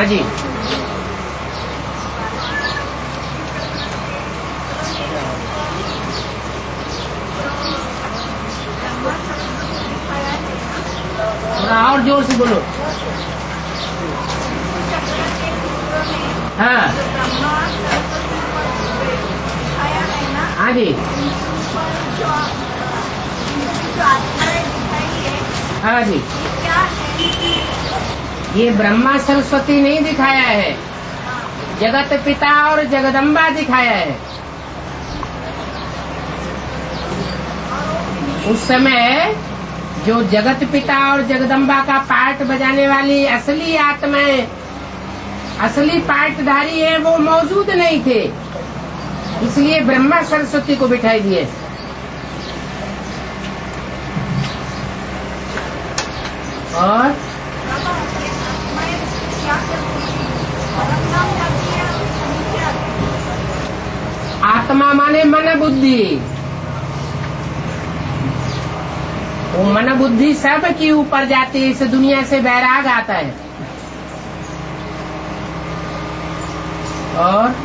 हाँ जी। थोड़ा और जोर से बोलो। हाँ हाँ जी। हाँ जी, ये ब्रह्मा सरस्वती नहीं दिखाया है, जगत पिता और जगदम्बा दिखाया है। उस समय जो जगत पिता और जगदम्बा का पार्ट बजाने वाली असली आत्माएं, असली पार्टधारी है, वो मौजूद नहीं थे, इसलिए ब्रह्मा सरस्वती को बिठाई दिए। और आत्मा माने मन बुद्धि, वो मन बुद्धि सब की ऊपर जाती है, इस दुनिया से बैराग आता है। और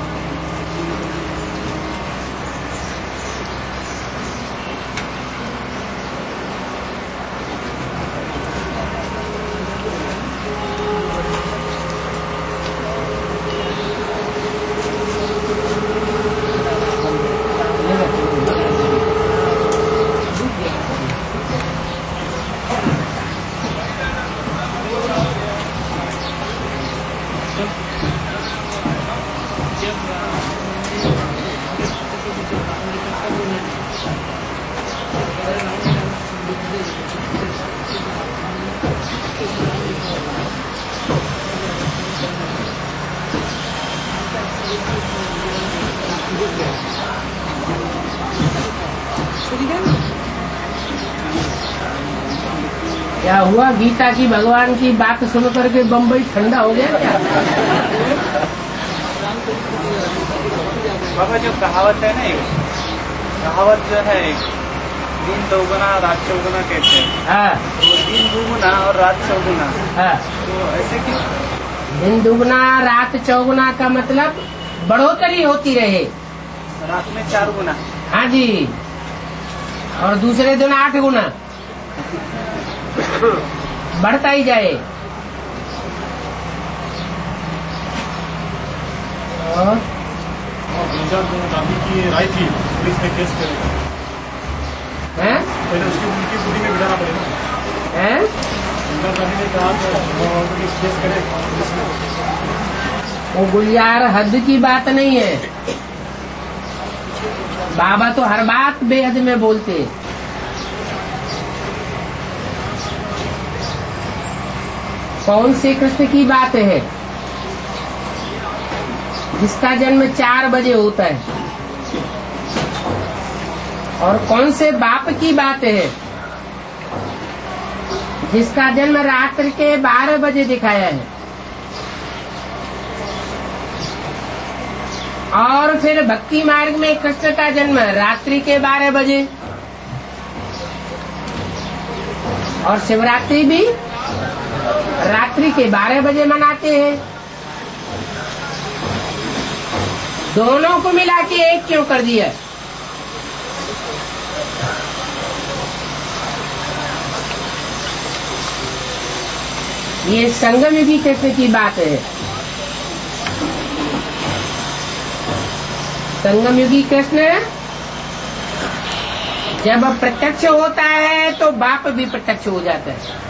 क्या हुआ, गीता की भगवान की बात सुन करके बम्बई ठंडा हो गया क्या? बाबा जो कहावत है ना, एक कहावत जो है, दिन दोगुना रात चौगुना कहते हैं। हाँ, तो दिन दुगुना और रात चौगुना। हाँ, तो ऐसे क्यों? दिन दुगुना रात चौगुना का मतलब बढ़ोतरी होती रहे। रात में 4 गुना। हाँ जी, और दूसरे दिन 8 गुना बढ़ता ही जाए। और की राय थी पुलिस में केस करेगा, पहले उसकी उनकी पूरी में बिठाना पड़ेगा। इंदिरा गांधी ने कहा केस करेगा पुलिस में। वो गुलियार हद की बात नहीं है, बाबा तो हर बात बेहद में बोलते। कौन से कृष्ण की बात है जिसका जन्म 4 बजे होता है? और कौन से बाप की बात है जिसका जन्म रात्रि के 12 बजे दिखाया है? और फिर भक्ति मार्ग में कृष्ण का जन्म रात्रि के 12 बजे, और शिवरात्रि भी रात्रि के 12 बजे मनाते हैं। दोनों को मिला के एक क्यों कर दिया? ये संगम युगी कृष्ण की बात है। संगम युगी कृष्ण जब प्रत्यक्ष होता है तो बाप भी प्रत्यक्ष हो जाता है,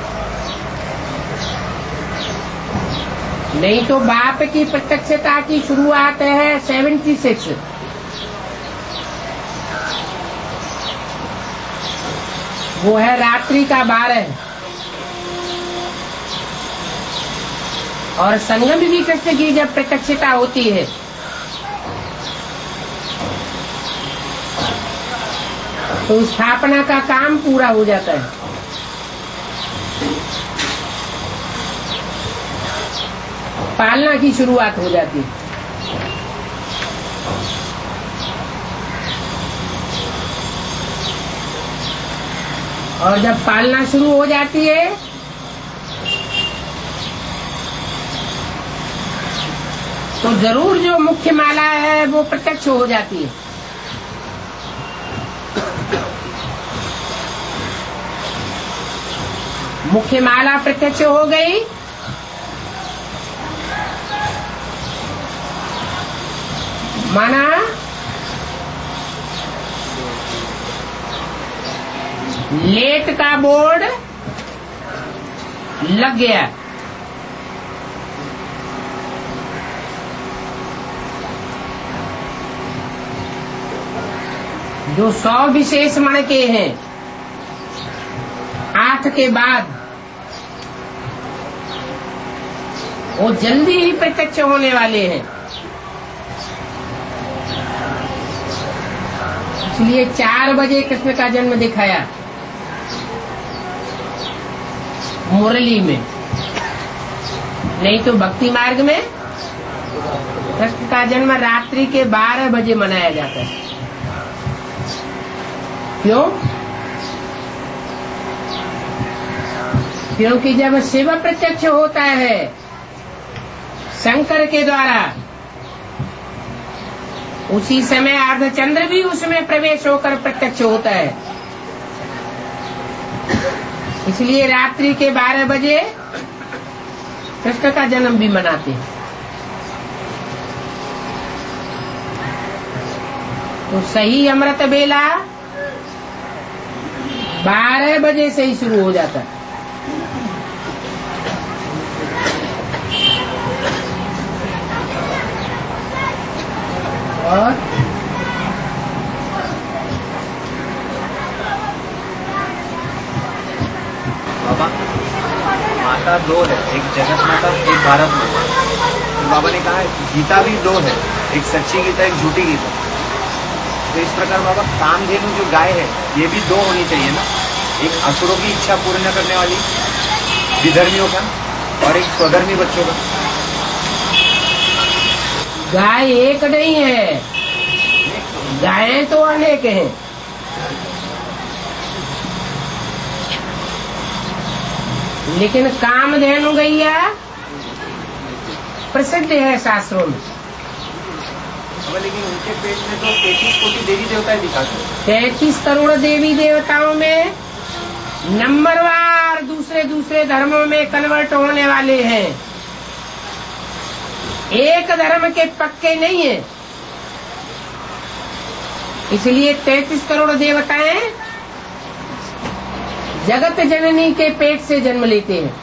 नहीं तो बाप की प्रत्यक्षता की शुरुआत है 76। वो है रात्रि का 12। और संगम युगी कृष्ण की जब प्रत्यक्षता होती है तो स्थापना का काम पूरा हो जाता है। पालना की शुरुआत हो जाती है। और जब पालना शुरू हो जाती है तो जरूर जो मुख्य माला है वो प्रत्यक्ष हो जाती है। मुख्य माला प्रत्यक्ष हो गई, माना लेट का बोर्ड लग गया। जो 100 विशेष मण के हैं 8 के बाद वो जल्दी ही प्रत्यक्ष होने वाले हैं। इसलिए 4 बजे कृष्ण का जन्म दिखाया मुरली में, नहीं तो भक्ति मार्ग में कृष्ण का जन्म रात्रि के 12 बजे मनाया जाता है। क्यों? क्योंकि जब शिव प्रत्यक्ष होता है शंकर के द्वारा, उसी समय अर्धचंद्र भी उसमें प्रवेश होकर प्रत्यक्ष होता है। इसलिए रात्रि के 12 बजे कृष्ण का जन्म भी मनाते हैं। तो सही अमृत बेला 12 बजे से ही शुरू हो जाता है। और बाबा, माता 2 है, एक जगत माता, एक भारत माता। तो बाबा ने कहा गीता भी 2 है, एक सच्ची गीता, एक झूठी गीता। तो इस प्रकार बाबा कामधेनु जो गाय है ये भी 2 होनी चाहिए ना, एक असुरों की इच्छा पूर्ण करने वाली विधर्मियों का और एक स्वधर्मी बच्चों का। गाय एक नहीं है, गायें तो अनेक हैं। लेकिन कामधेनु गैया प्रसिद्ध है शास्त्रों में। लेकिन उनके पेट में तो 33 कोटि देवी देवताएं दिखाते हैं। 33 करोड़ देवी देवताओं में नंबरवार दूसरे धर्मों में कन्वर्ट होने वाले हैं, एक धर्म के पक्के नहीं है। इसलिए 33 करोड़ देवताएं जगत जननी के पेट से जन्म लेते हैं।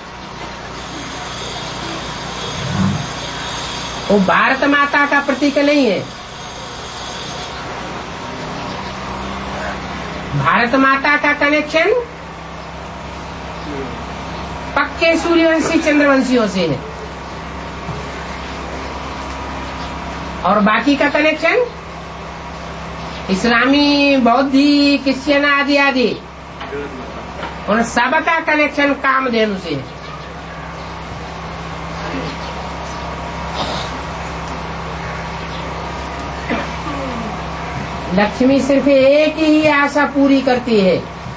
वो भारत माता का प्रतीक नहीं है। भारत माता का कनेक्शन पक्के सूर्यवंशी चंद्रवंशियों से है, और बाकी का कनेक्शन इस्लामी, बौद्धी, क्रिश्चियन आदि आदि उन सब का कनेक्शन कामधेनु से है। लक्ष्मी सिर्फ एक ही आशा पूरी करती है,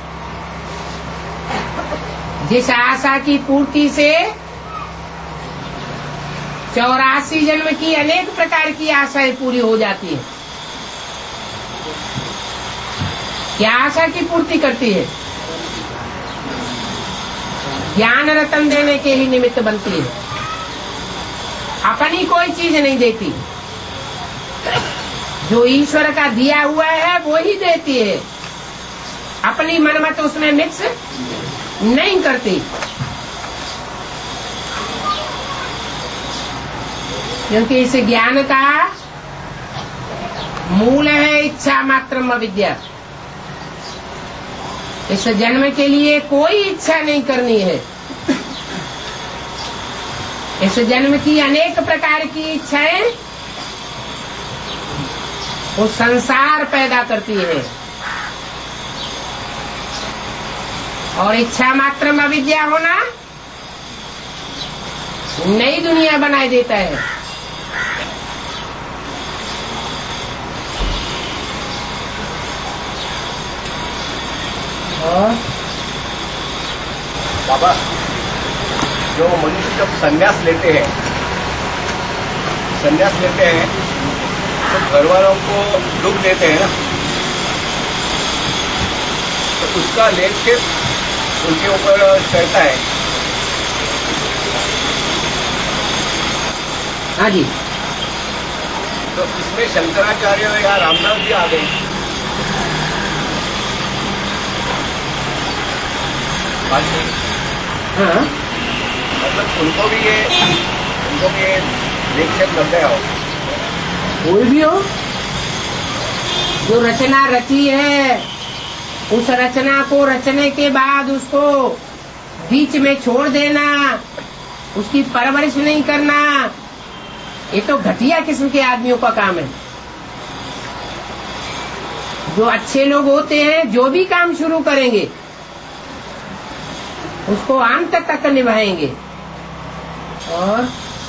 जिस आशा की पूर्ति से 84 जन्म की अनेक प्रकार की आशाएं पूरी हो जाती है। क्या आशा की पूर्ति करती है? ज्ञान रतन देने के ही निमित्त बनती है, अपनी कोई चीज नहीं देती। जो ईश्वर का दिया हुआ है वो ही देती है, अपनी मनमत उसमें मिक्स नहीं करती। क्योंकि इस ज्ञान का मूल है इच्छा मात्रम अविद्या। इस जन्म के लिए कोई इच्छा नहीं करनी है। इस जन्म की अनेक प्रकार की इच्छाएं वो संसार पैदा करती है, और इच्छा मात्रम अविद्या होना नई दुनिया बनाए देता है। बाबा, जो मनुष्य जब संन्यास लेते हैं, संन्यास लेते हैं तो घर वालों को दुख देते हैं ना, तो उसका लेखित उनके ऊपर चढ़ता है। हाँ जी। तो इसमें शंकराचार्य या रामदास जी आ गए। हाँ, मतलब उनको भी ये लेखक लग गया हो। कोई भी हो जो रचना रची है, उस रचना को रचने के बाद उसको बीच में छोड़ देना, उसकी परवरिश नहीं करना, ये तो घटिया किस्म के आदमियों का काम है। जो अच्छे लोग होते हैं, जो भी काम शुरू करेंगे उसको अंत तक निभाएंगे। और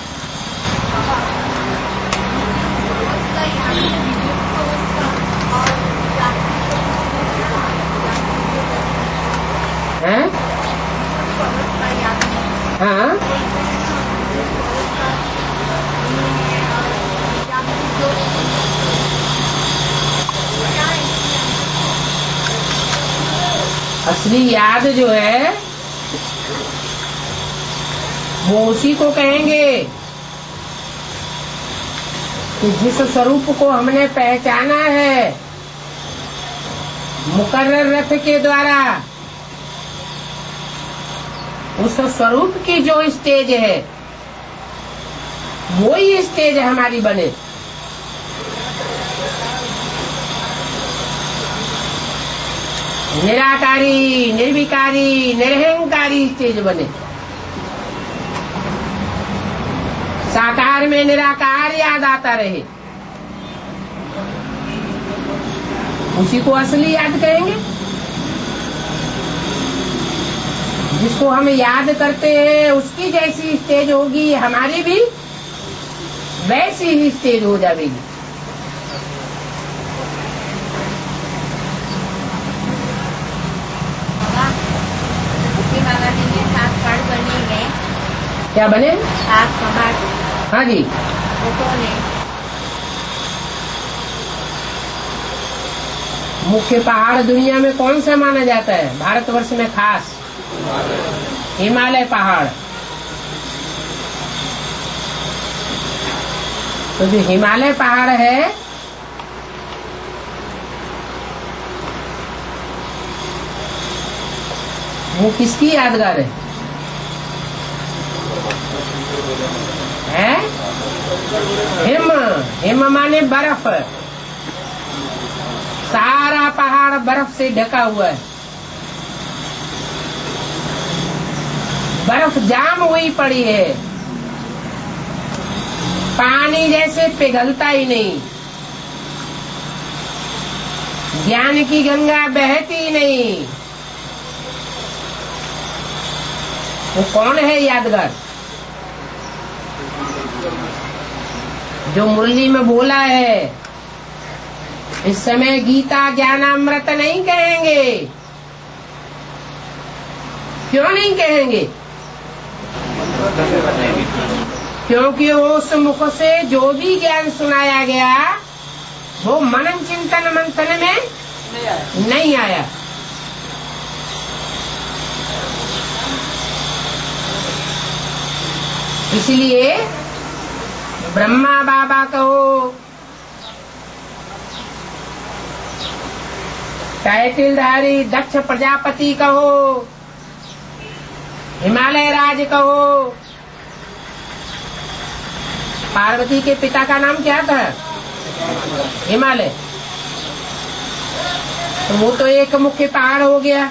हैं? हाँ, असली याद जो है वो उसी को कहेंगे कि जिस स्वरूप को हमने पहचाना है मुकर्रर रथ के द्वारा, उस स्वरूप की जो स्टेज है वो ही स्टेज हमारी बने। निराकारी, निर्विकारी, निरहंकारी स्टेज बने। साकार में निराकार याद आता रहे, उसी को असली याद कहेंगे। जिसको हम याद करते हैं उसकी जैसी स्टेज होगी, हमारी भी वैसी ही स्टेज हो जाएगी। क्या बने? हाँ जी। वो कौन है? मुख्य पहाड़ दुनिया में कौन सा माना जाता है? भारतवर्ष में खास हिमालय पहाड़। तो जो हिमालय पहाड़ है वो किसकी यादगार है? हिम। हिम माने बर्फ। सारा पहाड़ बर्फ से ढका हुआ है, बर्फ जाम हुई पड़ी है, पानी जैसे पिघलता ही नहीं, ज्ञान की गंगा बहती नहीं। वो कौन है यादगार? जो मुरली में बोला है, इस समय गीता ज्ञानामृत नहीं कहेंगे। क्यों नहीं कहेंगे? क्योंकि उस मुख से जो भी ज्ञान सुनाया गया वो मनन चिंतन मंथन में नहीं आया। इसलिए ब्रह्मा बाबा कहो, टाइटिलधारी दक्ष प्रजापति कहो, हिमालय राज कहो। पार्वती के पिता का नाम क्या था? हिमालय। तो वो तो एक मुख्य पहाड़ हो गया।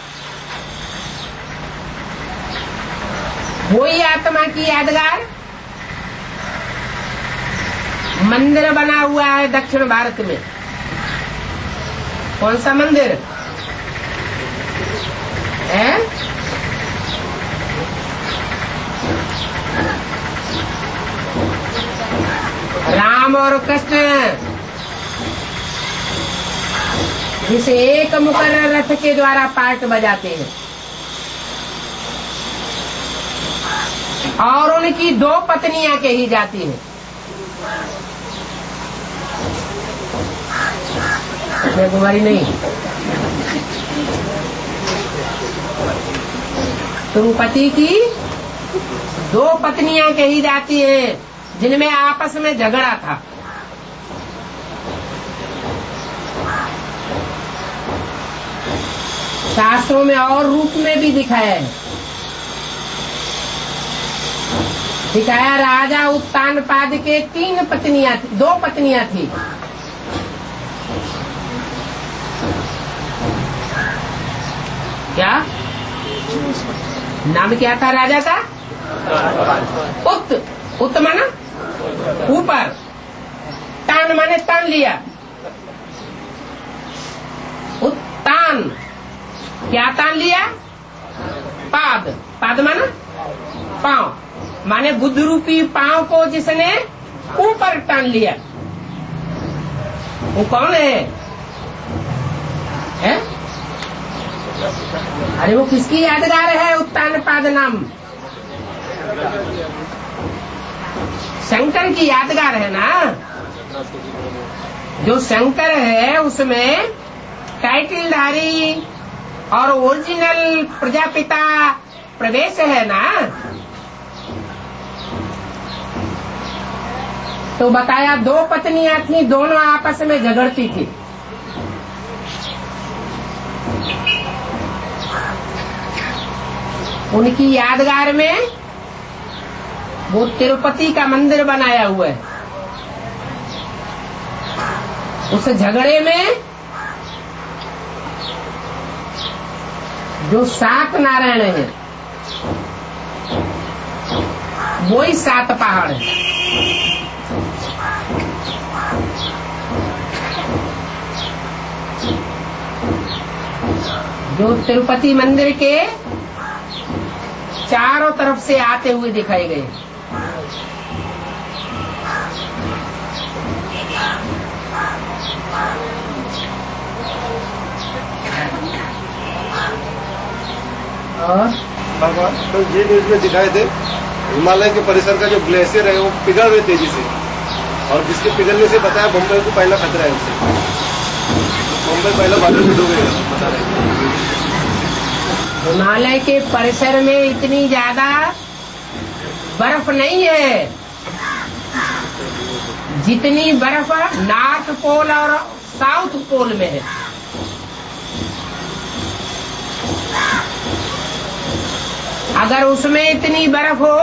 वही आत्मा की यादगार मंदिर बना हुआ है दक्षिण भारत में। कौन सा मंदिर है? राम और कृष्ण जिसे एक मुकर्रर रथ के द्वारा पार्ट बजाते हैं, और उनकी दो पत्नियां कही जाती हैं। कन्याकुमारी नहीं, तिरुपति की 2 पत्नियां कही जाती हैं जिनमें आपस में झगड़ा था। शास्त्रों में और रूप में भी दिखाया है। दिखाया राजा उत्तानपाद के 2 पत्नियां थी। क्या नाम क्या था राजा का? उत माना ऊपर, तान माने तान लिया। उत्तान क्या तान लिया? पाद माना पांव, माने बुद्ध रूपी पांव को जिसने ऊपर तान लिया वो कौन है? अरे वो किसकी यादगार है उत्तानपाद नाम? शंकर की यादगार है ना। जो शंकर है उसमें टाइटलधारी और ओरिजिनल प्रजापिता प्रवेश है ना। तो बताया 2 पत्नियां थी, दोनों आपस में झगड़ती थी। उनकी यादगार में वो तिरुपति का मंदिर बनाया हुआ है। उस झगड़े में जो 7 नारायण हैं वो ही 7 पहाड़ है। जो तिरुपति मंदिर के चारों तरफ से आते हुए दिखाए गए। और तो ये न्यूज में दिखाए थे हिमालय के परिसर का जो ग्लेशियर है वो पिघल रहे तेजी से, और जिसके पिघलने से बताया बम्बई को पहला खतरा है उससे। बम्बई पहला बादल में डूबेगा बता रहे। हिमालय के परिसर में इतनी ज्यादा बर्फ नहीं है जितनी बर्फ नॉर्थ पोल और साउथ पोल में है। अगर उसमें इतनी बर्फ हो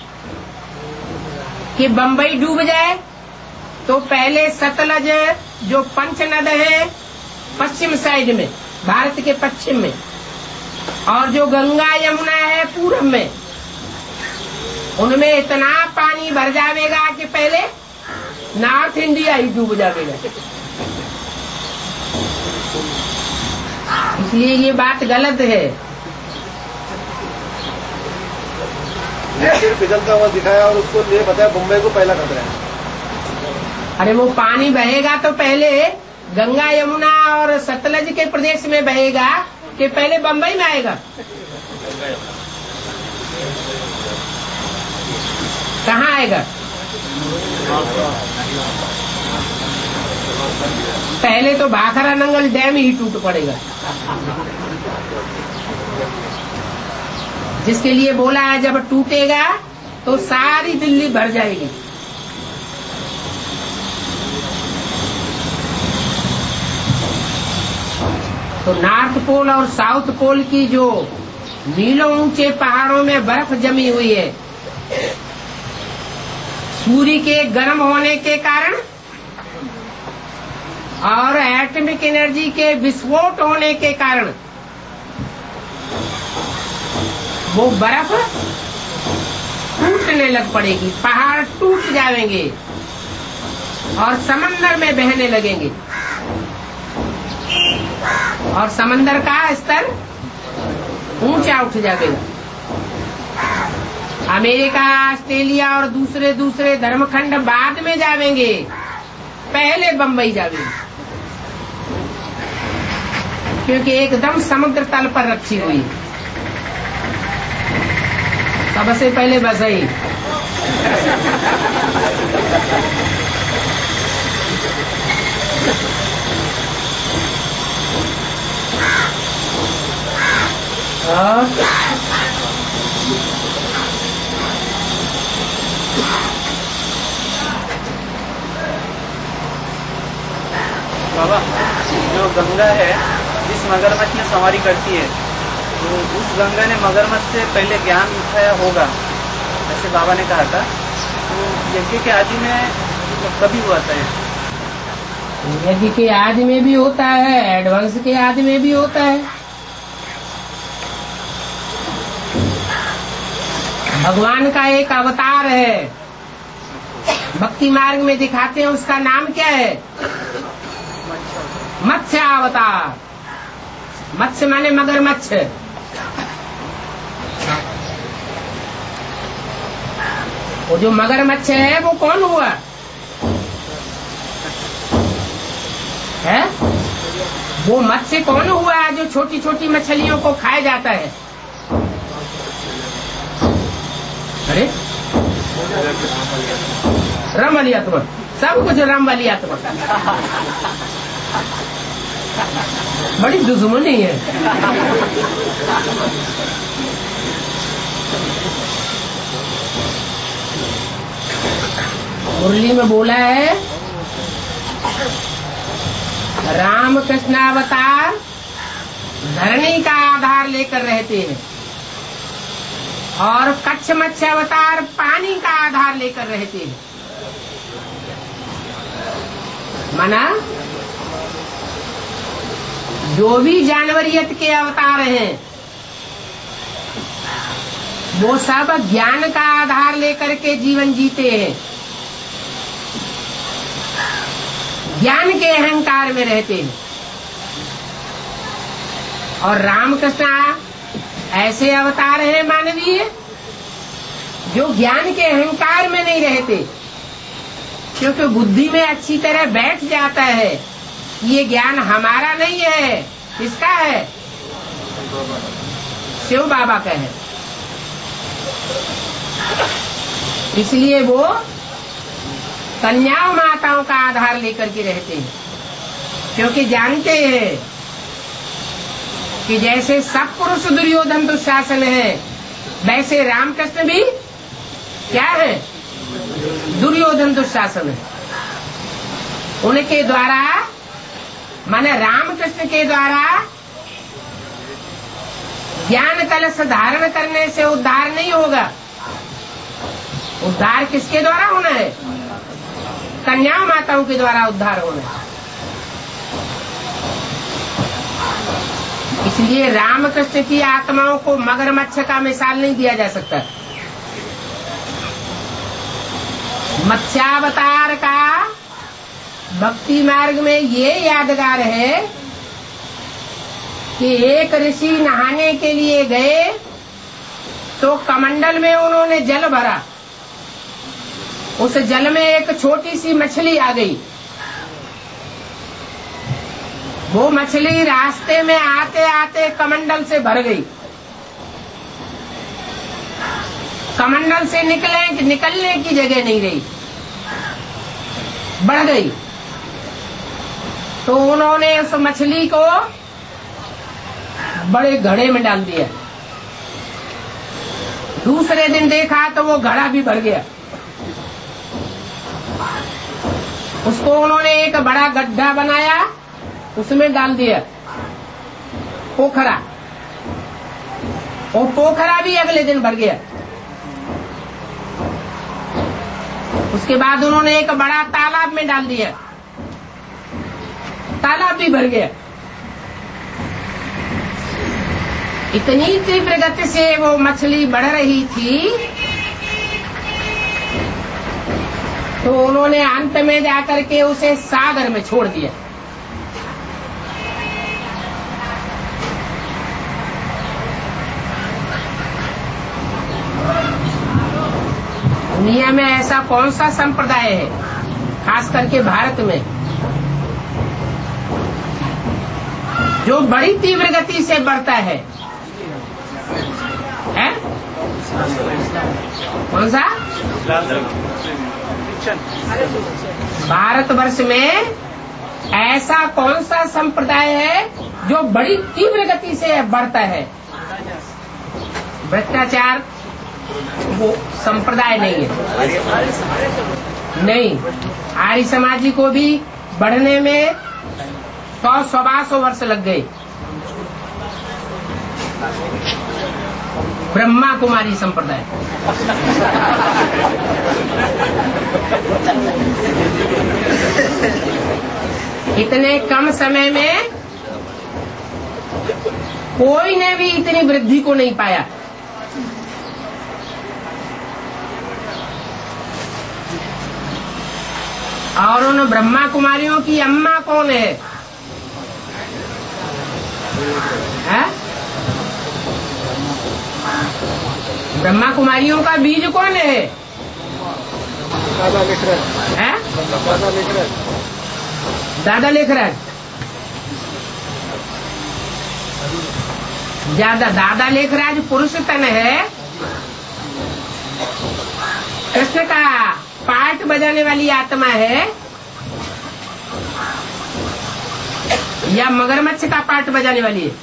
कि बम्बई डूब जाए तो पहले सतलज जो पंचनद है पश्चिम साइड में, भारत के पश्चिम में, और जो गंगा यमुना है पूरब में, उनमें इतना पानी भर जाएगा कि पहले नॉर्थ इंडिया ही डूब जाएगा। इसलिए ये बात गलत है। फिर पिघलता हुआ दिखाया और उसको ये बताया बम्बई को पहला खतरा है। अरे वो पानी बहेगा तो पहले गंगा यमुना और सतलज के प्रदेश में बहेगा कि पहले बम्बई में आएगा? कहाँ आएगा? पहले तो भाखरा नंगल डैम ही टूट पड़ेगा, जिसके लिए बोला है जब टूटेगा तो सारी दिल्ली भर जाएगी। तो नॉर्थ पोल और साउथ पोल की जो मीलों ऊंचे पहाड़ों में बर्फ जमी हुई है, सूर्य के गर्म होने के कारण और एटॉमिक एनर्जी के विस्फोट होने के कारण वो बर्फ टूटने लग पड़ेगी, पहाड़ टूट जाएंगे और समंदर में बहने लगेंगे, और समंदर का स्तर ऊंचा उठ जाएगा। अमेरिका, ऑस्ट्रेलिया और दूसरे धर्मखंड बाद में जाएंगे, पहले बम्बई जाएंगे, क्योंकि एकदम समुद्र तल पर रखी हुई सबसे पहले बस ही बाबा, जो गंगा है जिस मगरमच्छ में सवारी करती है, तो उस गंगा ने मगरमच्छ से पहले ज्ञान उठाया होगा, ऐसे बाबा ने कहा था। तो यज्ञ के आदि में कभी हुआ था? यज्ञ के आदि में भी होता है, एडवांस के आदि में भी होता है। भगवान का एक अवतार है, भक्ति मार्ग में दिखाते हैं, उसका नाम क्या है? मत्स्य अवतार। मत्स्य माने मगरमच्छ। वो जो मगरमच्छ है वो कौन हुआ है? वो मत्स्य कौन हुआ जो छोटी छोटी मछलियों को खाया जाता है? अरे राम वाली आत्मा, सब कुछ राम वाली आत्मा। बड़ी दुश्मनी है। मुरली में बोला है, राम कृष्ण अवतार धरणी का आधार लेकर रहते हैं और कच्छ मत्स्य अवतार पानी का आधार लेकर रहते हैं। माना जो भी जानवरियत के अवतार हैं वो सब ज्ञान का आधार लेकर के जीवन जीते हैं, ज्ञान के अहंकार में रहते हैं। और रामकृष्ण ऐसे अवतार हैं मानवीय जो ज्ञान के अहंकार में नहीं रहते, क्योंकि बुद्धि में अच्छी तरह बैठ जाता है ये ज्ञान हमारा नहीं है, किसका है? शिव बाबा का है। इसलिए वो कन्याओं माताओं का आधार लेकर के रहते हैं, क्योंकि जानते हैं कि जैसे सब पुरुष दुर्योधन दुशासन है, वैसे रामकृष्ण भी क्या है? दुर्योधन दुशासन है। उनके द्वारा माने रामकृष्ण के द्वारा ज्ञान कलश धारण करने से उद्धार नहीं होगा। उद्धार किसके द्वारा होना है? कन्या माताओं के द्वारा उद्धार होना है। इसलिए रामकृष्ण की आत्माओं को मगरमच्छ का मिसाल नहीं दिया जा सकता। मत्स्यावतार का भक्ति मार्ग में ये यादगार है कि एक ऋषि नहाने के लिए गए तो कमंडल में उन्होंने जल भरा, उस जल में एक छोटी सी मछली आ गई। वो मछली रास्ते में आते आते कमंडल से भर गई। कमंडल से निकलने की जगह नहीं रही, बढ़ गई। तो उन्होंने उस मछली को बड़े घड़े में डाल दिया। दूसरे दिन देखा तो वो घड़ा भी भर गया। उसको उन्होंने एक बड़ा गड्ढा बनाया, उसमें डाल दिया पोखरा। वो पोखरा भी अगले दिन भर गया। उसके बाद उन्होंने एक बड़ा तालाब में डाल दिया, तालाब भी भर गया। इतनी तीव्र गति से वो मछली बढ़ रही थी, तो उन्होंने अंत में जाकर के उसे सागर में छोड़ दिया। दुनिया में ऐसा कौन सा संप्रदाय है, खास करके भारत में, जो बड़ी तीव्र गति से बढ़ता है? कौन सा? भारतवर्ष में ऐसा कौन सा संप्रदाय है जो बड़ी तीव्र गति से बढ़ता है? भ्रष्टाचार वो संप्रदाय नहीं है। नहीं, आर्य समाजी को भी बढ़ने में 100-125 वर्ष लग गए। ब्रह्मा कुमारी संप्रदाय इतने कम समय में कोई ने भी इतनी वृद्धि को नहीं पाया। और उन ब्रह्मा कुमारियों की अम्मा कौन है? ब्रह्मा कुमारियों का बीज कौन है? दादा लेखराज। दादा लेखराज। दादा लेखराज पुरुष तन है। कृष्ण का पार्ट बजाने वाली आत्मा है या मगरमच्छ का पार्ट बजाने वाली है?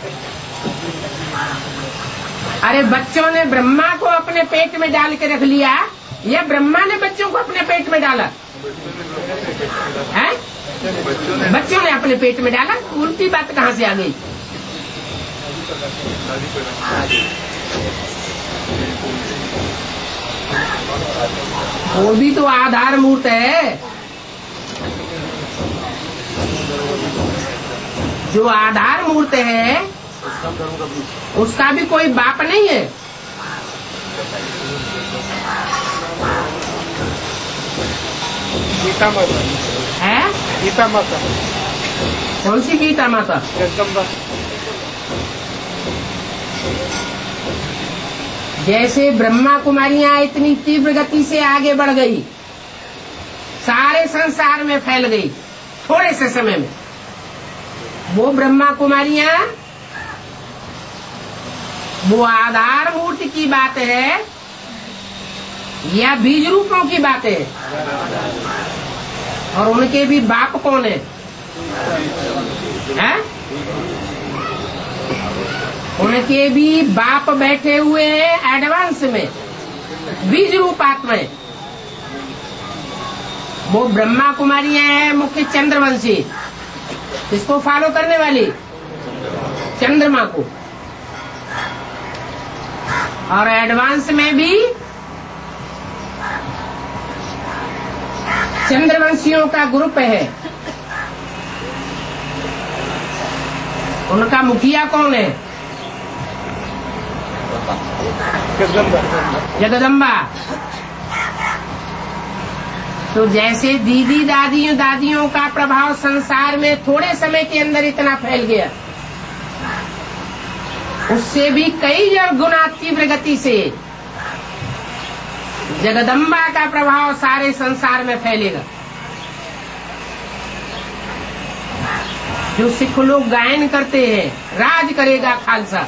अरे बच्चों ने ब्रह्मा को अपने पेट में डाल के रख लिया या ब्रह्मा ने बच्चों को अपने पेट में डाला? है? बच्चों ने अपने पेट में डाला। उल्टी बात कहाँ से आ गई? वो भी तो आधार मूर्त है। जो आधार मूर्त है उसका भी कोई बाप नहीं है। गीता माता है? गीता माता। कौन सी गीता माता? जगदम्बा। जैसे ब्रह्मा कुमारियां इतनी तीव्र गति से आगे बढ़ गई, सारे संसार में फैल गई थोड़े से समय में, वो ब्रह्मा कुमारियां वो आधार मूर्ति की बात है या बीज रूपों की बात है? और उनके भी बाप कौन है? उनके भी बाप बैठे हुए हैं एडवांस में, बीज रूप आत्माएं। वो ब्रह्मा कुमारियां हैं मुख्य चंद्रवंशी, इसको फॉलो करने वाली चंद्रमा को, और एडवांस में भी चंद्रवंशियों का ग्रुप है। उनका मुखिया कौन है? जगदम्बा। तो जैसे दीदी दादियों का प्रभाव संसार में थोड़े समय के अंदर इतना फैल गया, उससे भी कई गुना तीव्र गति से जगदम्बा का प्रभाव सारे संसार में फैलेगा। जो सिख लोग गायन करते हैं, राज करेगा खालसा,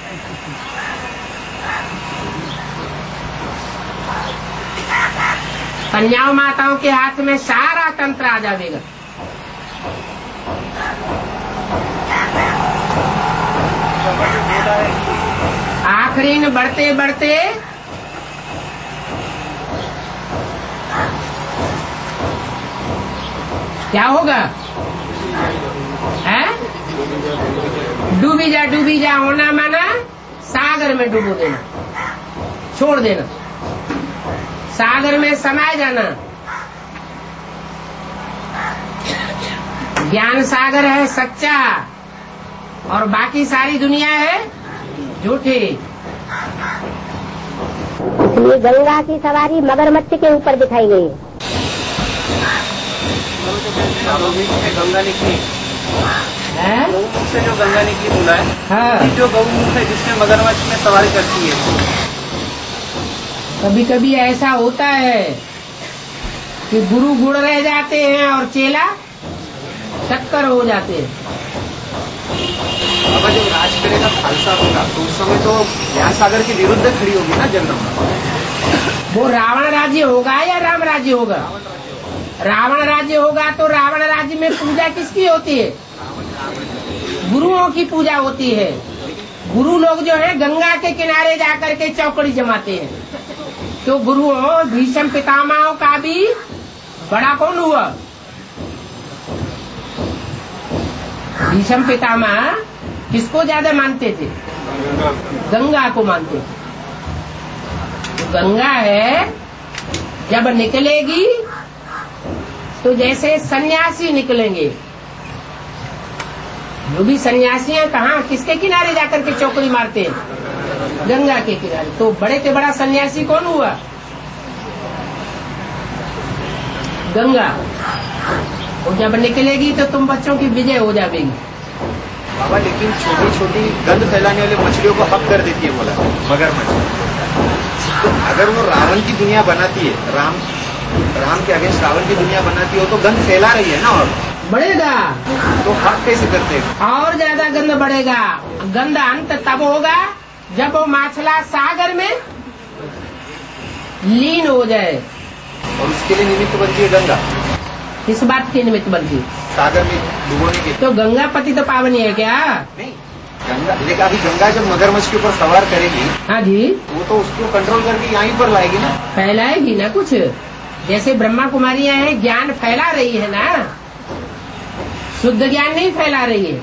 कन्याओं माताओं के हाथ में सारा तंत्र आ जाएगा। आखिरी में बढ़ते बढ़ते क्या होगा? है? डूबी जा होना माना सागर में डूबो देना, छोड़ देना, सागर में समाये जाना। ज्ञान सागर है सच्चा और बाकी सारी दुनिया है झूठी। इसलिए गंगा की सवारी मगरमच्छ के ऊपर दिखाई गई। गंगा निकली है? गौमुख से जो गंगा निकली बोला है, हाँ। जो गौमुख है जिसमें मगरमच्छ में सवारी करती है। कभी कभी ऐसा होता है कि गुरु गुड़ रह जाते हैं और चेला टक्कर हो जाते हैं। बाबा जब राज करेगा खालसा होगा तो उस समय तो ज्ञान सागर के विरुद्ध खड़ी होगी ना जगदम्बा। वो रावण राज्य होगा या राम राज्य होगा? रावण राज्य होगा तो रावण राज्य में पूजा किसकी होती है? गुरुओं की पूजा होती है। गुरु लोग जो है गंगा के किनारे जाकर के चौकड़ी जमाते हैं। तो गुरुओं भीष्म पितामह का भी बड़ा कौन हुआ? भीष्म पितामह किसको ज्यादा मानते थे? गंगा को मानते थे। तो गंगा है जब निकलेगी तो जैसे सन्यासी निकलेंगे, जो भी सन्यासी हैं कहाँ किसके किनारे जाकर के चौकड़ी मारते हैं? गंगा के किनारे। तो बड़े से बड़ा सन्यासी कौन हुआ? गंगा। और जब निकलेगी तो तुम बच्चों की विजय हो जाएगी। बाबा लेकिन छोटी छोटी गंद फैलाने वाले मछलियों को हक कर देती है बोला मगरमच्छ। तो अगर वो रावण की दुनिया बनाती है, राम के अगेंस्ट रावण की दुनिया बनाती हो तो गंद फैला रही है ना, और बढ़ेगा। तो हक कैसे करते हैं? और ज्यादा गंद बढ़ेगा। गंद अंत तब होगा जब वो माछला सागर में लीन हो जाए। और उसके लिए निमित्त बनती है गंगा। किस बात की निमित्त बनती है? सागर में डुबोने के। तो गंगा पति तो पावनी है क्या? नहीं, गंगा लेकिन अभी गंगा जब मगरमच्छ के ऊपर सवार करेगी, हाँ जी, वो तो उसको कंट्रोल करके यहीं पर लाएगी ना, फैलाएगी ना कुछ। जैसे ब्रह्मा कुमारियां हैं, ज्ञान फैला रही है ना, शुद्ध ज्ञान नहीं फैला रही है।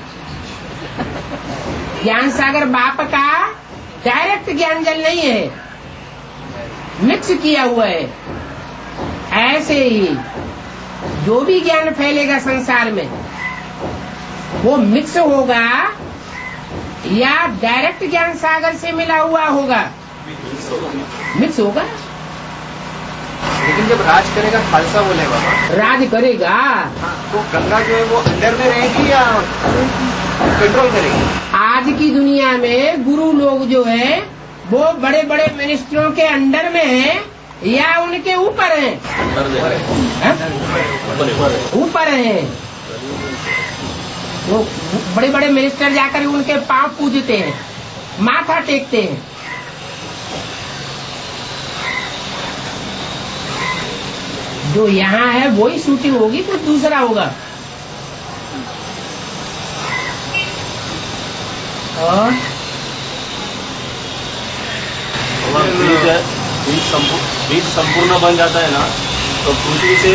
ज्ञान सागर बाप का डायरेक्ट ज्ञान जल नहीं है, मिक्स किया हुआ है। ऐसे ही जो भी ज्ञान फैलेगा संसार में वो मिक्स होगा या डायरेक्ट ज्ञान सागर से मिला हुआ होगा? मिक्स होगा। लेकिन जब राज करेगा खालसा बोले बाबा, राज करेगा। तो गंगा जो है वो अंडर में रहेगी या कंट्रोल करेगी? आज की दुनिया में गुरु लोग जो है वो बड़े बड़े मिनिस्टरों के अंडर में हैं या उनके ऊपर हैं? ऊपर हैं। वो बड़े बड़े मिनिस्टर जाकर उनके पांव पूजते हैं, माथा टेकते हैं। जो यहाँ है वही शूटिंग होगी, कुछ दूसरा होगा। और बीज संपूर्ण बन जाता है ना, तो पृथ्वी से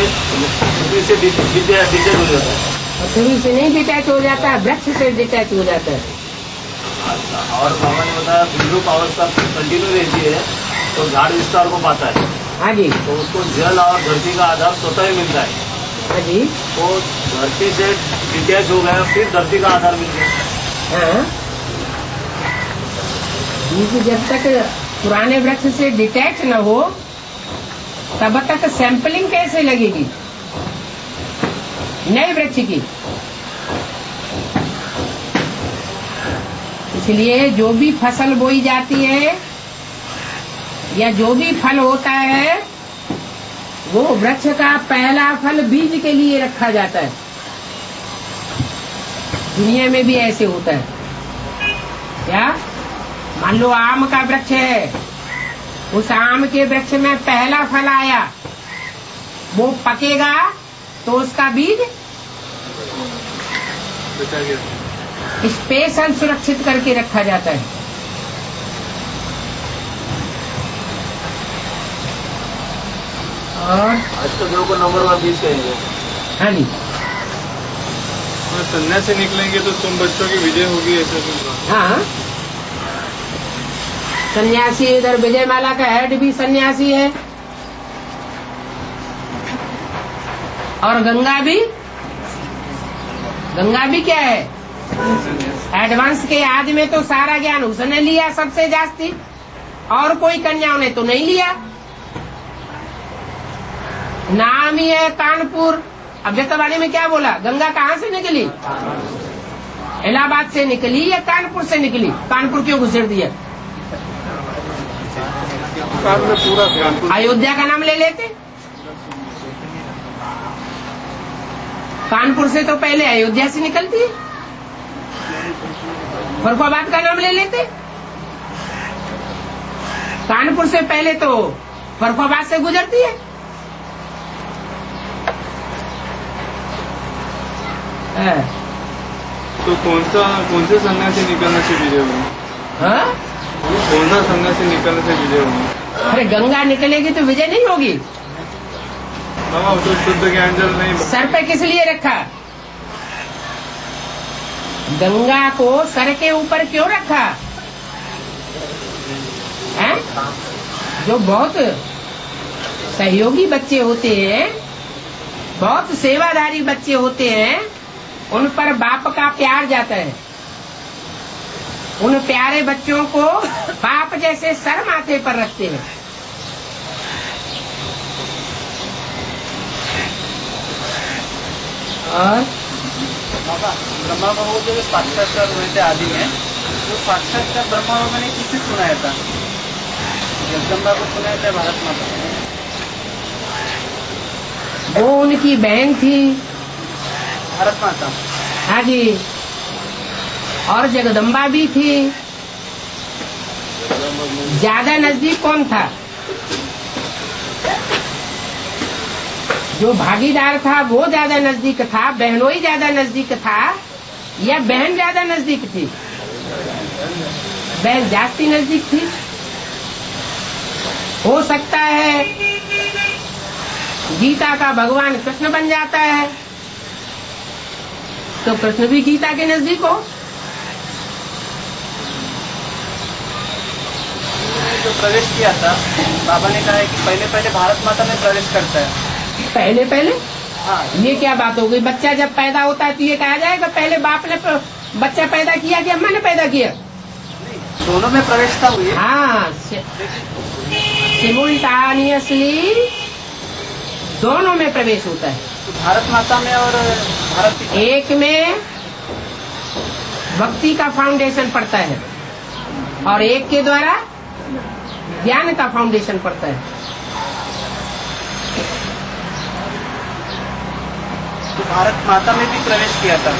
डिटैच हो जाता है। पृथ्वी से नहीं डिटैच हो जाता है, वृक्ष से डिटैच हो जाता है। और बाबा ने बताया विद्युत अवस्था कंटिन्यू रहती है तो झाड़ विस्तार को पाता है। हाँ जी, तो उसको जल और धरती का आधार स्वतः ही मिलता है। हाँ जी, तो धरती से डिटैच हो गया, फिर धरती का आधार मिल गया। हाँ। बीज जब तक पुराने वृक्ष से डिटैच न हो तब तक सैंपलिंग कैसे लगेगी नए वृक्ष की? इसलिए जो भी फसल बोई जाती है या जो भी फल होता है वो वृक्ष का पहला फल बीज के लिए रखा जाता है। दुनिया में भी ऐसे होता है क्या? मान लो आम का वृक्ष है, उस आम के वृक्ष में पहला फल आया, वो पकेगा तो उसका बीज स्पेशल सुरक्षित करके रखा जाता है। और आज तो लोगों को नंबर 1 बीज कहेंगे। हाँ जी, सन्यासी से निकलेंगे तो तुम बच्चों की विजय होगी, ऐसा कुछ। हाँ, सन्यासी इधर विजयमाला का हेड भी सन्यासी है और गंगा भी क्या है? एडवांस के आज में तो सारा ज्ञान उसने लिया सबसे जास्ती, और कोई कन्याओं ने तो नहीं लिया। नाम ही है कानपुर। अब जतवाड़ी में क्या बोला? गंगा कहाँ से निकली? इलाहाबाद से निकली या कानपुर से निकली? कानपुर क्यों घुसेड़ दिया? अयोध्या का नाम ले लेते। कानपुर से तो पहले अयोध्या से निकलती है। फरुखाबाद का नाम ले लेते। कानपुर से पहले तो फरुखाबाद से गुजरती है। तो कौन से सन्यासी निकलना चाहिए? हाँ? सोना संघ से निकलने से विजय होगी। अरे गंगा निकलेगी तो विजय नहीं होगी। बाबा तो शुद्ध ज्ञान जल नहीं। सर पे किस लिए रखा? गंगा को सर के ऊपर क्यों रखा है? जो बहुत सहयोगी बच्चे होते हैं, बहुत सेवादारी बच्चे होते हैं, उन पर बाप का प्यार जाता है। उन प्यारे बच्चों को बाप जैसे सर माथे पर रखते हैं। और बाबा ब्रह्मा बाबू जो साक्षात्कार हुए थे आदि में, वो साक्षात्कार ब्रह्मा बाबा ने किससे सुनाया था? जगदम्बा को सुनाया था, भारत माता को? वो उनकी बहन थी भारत माता। हाँ जी, और जगदम्बा भी थी। ज्यादा नजदीक कौन था? जो भागीदार था वो ज्यादा नजदीक था, बहनोई ज्यादा नजदीक था, या बहन ज्यादा नजदीक थी? बहन जास्ती नजदीक थी। हो सकता है गीता का भगवान कृष्ण बन जाता है तो कृष्ण भी गीता के नजदीक हो। जो प्रवेश किया था, बाबा ने कहा है कि पहले पहले भारत माता में प्रवेश करता है। पहले पहले? हाँ। ये क्या बात हो गई? बच्चा जब पैदा होता है तो ये कहा जाएगा पहले बाप ने बच्चा पैदा किया कि अम्मा ने पैदा किया? दोनों में प्रवेश था हुई। हाँ, सिमुल्टानियसली दोनों में प्रवेश होता है। तो भारत माता में और भारत पिता। एक में भक्ति का फाउंडेशन पड़ता है और एक के द्वारा ज्ञान का फाउंडेशन पड़ता है। तो भारत माता में भी प्रवेश किया था।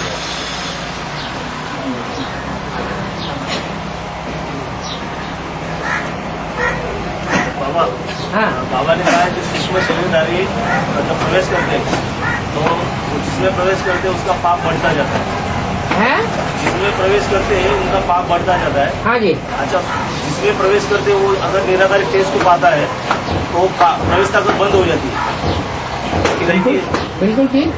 बाबा हाँ, बाबा ने कहा है कि सूक्ष्म शरीरधारी जब प्रवेश करते हैं तो जिसमें प्रवेश करते हैं उसका पाप बढ़ता जाता है। है? जिसमें प्रवेश करते हैं उनका पाप बढ़ता जाता है। हाँ जी। अच्छा, जिसमें प्रवेश करते हैं वो अगर निराकारी स्टेज को पाता है तो प्रवेशता तो बंद हो जाती है। बिल्कुल बिल्कुल ठीक।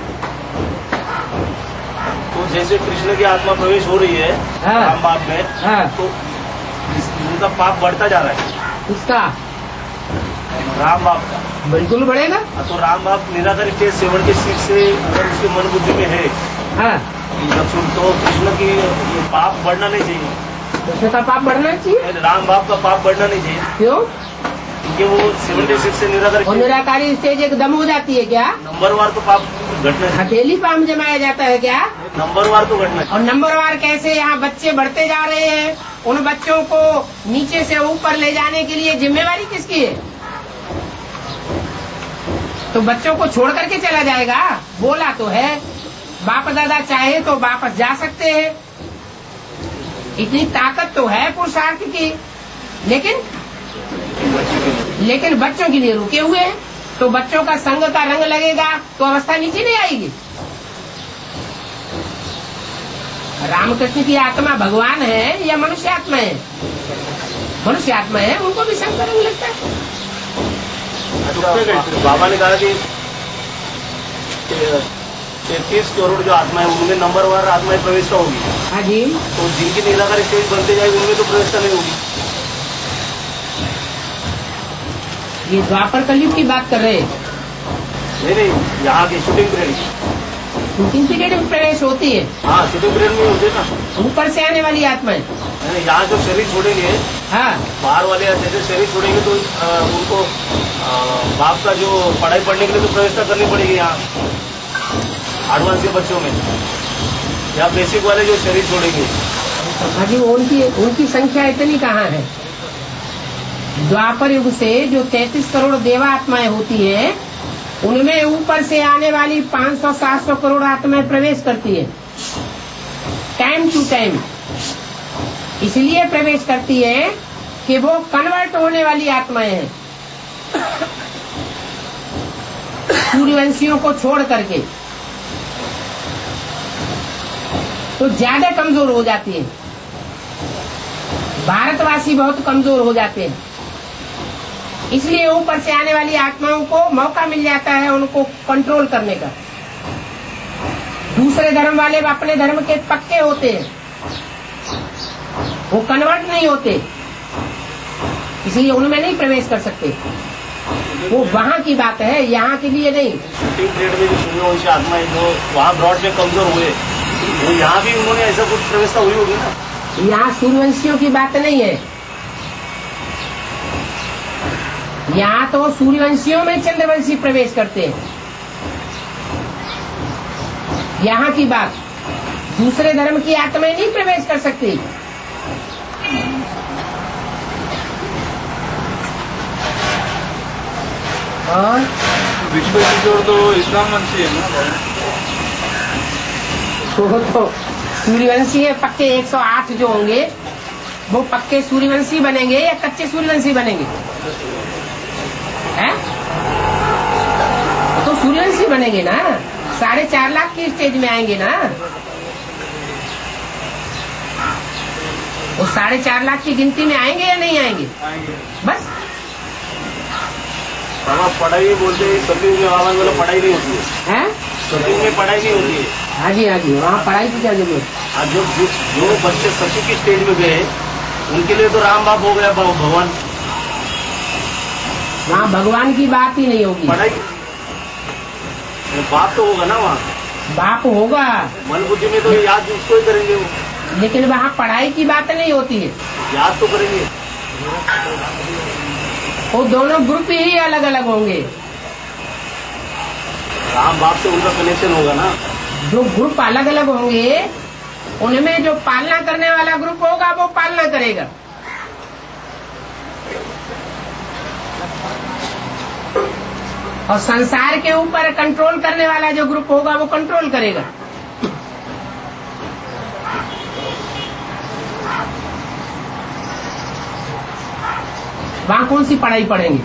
तो जैसे कृष्ण की आत्मा प्रवेश हो रही है हाँ। राम बाप में, हाँ। तो उनका पाप बढ़ता जा रहा है। उसका राम बाप का बिल्कुल बढ़ेगा। तो राम बाप निराकारी स्टेज 7 के सीट से अगर उसके मन बुद्धि में है हाँ, तो कृष्ण की ये पाप बढ़ना नहीं चाहिए। कृष्ण का पाप बढ़ना चाहिए। राम बाप का पाप बढ़ना नहीं चाहिए क्यों? क्योंकि वो 76 से निराकारी और निराकारी स्टेज एकदम हो जाती है क्या? नंबरवार तो पाप घटना है। हथेली पाप जमाया जाता है क्या? नंबरवार तो घटना है। और नंबरवार कैसे? यहाँ बच्चे बढ़ते जा रहे हैं, उन बच्चों को नीचे से ऊपर ले जाने के लिए जिम्मेवारी किसकी है? तो बच्चों को छोड़ करके चला जाएगा? बोला तो है बाप दादा चाहे तो वापस जा सकते हैं, इतनी ताकत तो है पुरुषार्थ की, लेकिन बच्चों के लिए रुके हुए हैं। तो बच्चों का संग का रंग लगेगा तो अवस्था नीचे नहीं आएगी। रामकृष्ण की आत्मा भगवान है या मनुष्य आत्मा है? मनुष्य आत्मा है, उनको भी संग का रंग लगता है। बाबा ने कहा कि 33 करोड़ जो आत्मा है उनमें नंबरवार आत्माएं प्रवेशता होगी। हाँ जी। तो जिनकी निराकारी स्टेज बनते जाएगी उनमें तो प्रवेशता नहीं होगी। ये द्वापर कलयुग की बात कर रहे हैं? नहीं, यहाँ की शूटिंग पीरियड। शूटिंग पीरियड में प्रवेश होती है। हाँ, शूटिंग पीरियड में होते ना। ऊपर से आने वाली आत्माएं। यहाँ जो शरीर छोड़ेंगे, हाँ, बाहर वाले जैसे शरीर छोड़ेंगे तो उनको बाप का जो पढ़ाई पढ़ने के लिए तो प्रवेशता करनी पड़ेगी यहाँ एडवांस के बच्चों में, या बेसिक वाले जो शरीर छोड़ेंगे। अभी उनकी संख्या इतनी कहाँ है? द्वापर युग से जो 33 करोड़ देवात्माएं होती हैं, उनमें ऊपर से आने वाली 500-700 करोड़ आत्माएं प्रवेश करती है टाइम टू टाइम। इसलिए प्रवेश करती है कि वो कन्वर्ट होने वाली आत्माएं हैं, सूर्यवंशियों को छोड़ करके, तो ज्यादा कमजोर हो जाती है। भारतवासी बहुत कमजोर हो जाते हैं। इसलिए ऊपर से आने वाली आत्माओं को मौका मिल जाता है उनको कंट्रोल करने का। दूसरे धर्म वाले अपने धर्म के पक्के होते हैं, वो कन्वर्ट नहीं होते, इसलिए उनमें नहीं प्रवेश कर सकते। वो वहाँ की बात है, यहाँ के लिए नहीं। शूटिंग पीरियड में जो सूर्यवंशी आत्मा है जो वहाँ ब्रॉड में कमजोर हुए, वो यहाँ भी उन्होंने ऐसा कुछ व्यवस्था हुई होगी ना। यहाँ सूर्यवंशियों की बात नहीं है, यहाँ तो सूर्यवंशियों में चंद्रवंशी प्रवेश करते हैं। यहाँ की बात, दूसरे धर्म की आत्माएं नहीं प्रवेश कर सकती। और विश्व किशोर तो इस्लाम वंशी है ना। वो तो सूर्यवंशी है पक्के 108 जो होंगे वो पक्के सूर्यवंशी बनेंगे या कच्चे सूर्यवंशी बनेंगे? हैं? तो सूर्यवंशी बनेंगे ना, 4.5 लाख की स्टेज में आएंगे ना। वो 4.5 लाख की गिनती में आएंगे या नहीं आएंगे? बस बाबा पढ़ाई बोलते सतयुग में बाबा बोला पढ़ाई नहीं होती है, सतयुग में पढ़ाई नहीं होती है। हाँ जी, वहाँ पढ़ाई की क्या जरूरत? आज जो बच्चे सतयुग की स्टेज में गए उनके लिए तो राम बाप हो गया भगवान। वहाँ भगवान की बात ही नहीं होगी। पढ़ाई बाप तो होगा ना, वहाँ बाप होगा, मन बुद्धि में तो याद उसको ही करेंगे वो, लेकिन वहाँ पढ़ाई की बात नहीं होती है। याद तो करेंगे। वो दोनों ग्रुप ही अलग अलग होंगे। राम बाप से उनका कनेक्शन होगा ना। जो ग्रुप अलग अलग होंगे उनमें जो पालना करने वाला ग्रुप होगा वो पालना करेगा, और संसार के ऊपर कंट्रोल करने वाला जो ग्रुप होगा वो कंट्रोल करेगा। वहाँ कौन सी पढ़ाई पढ़ेंगे?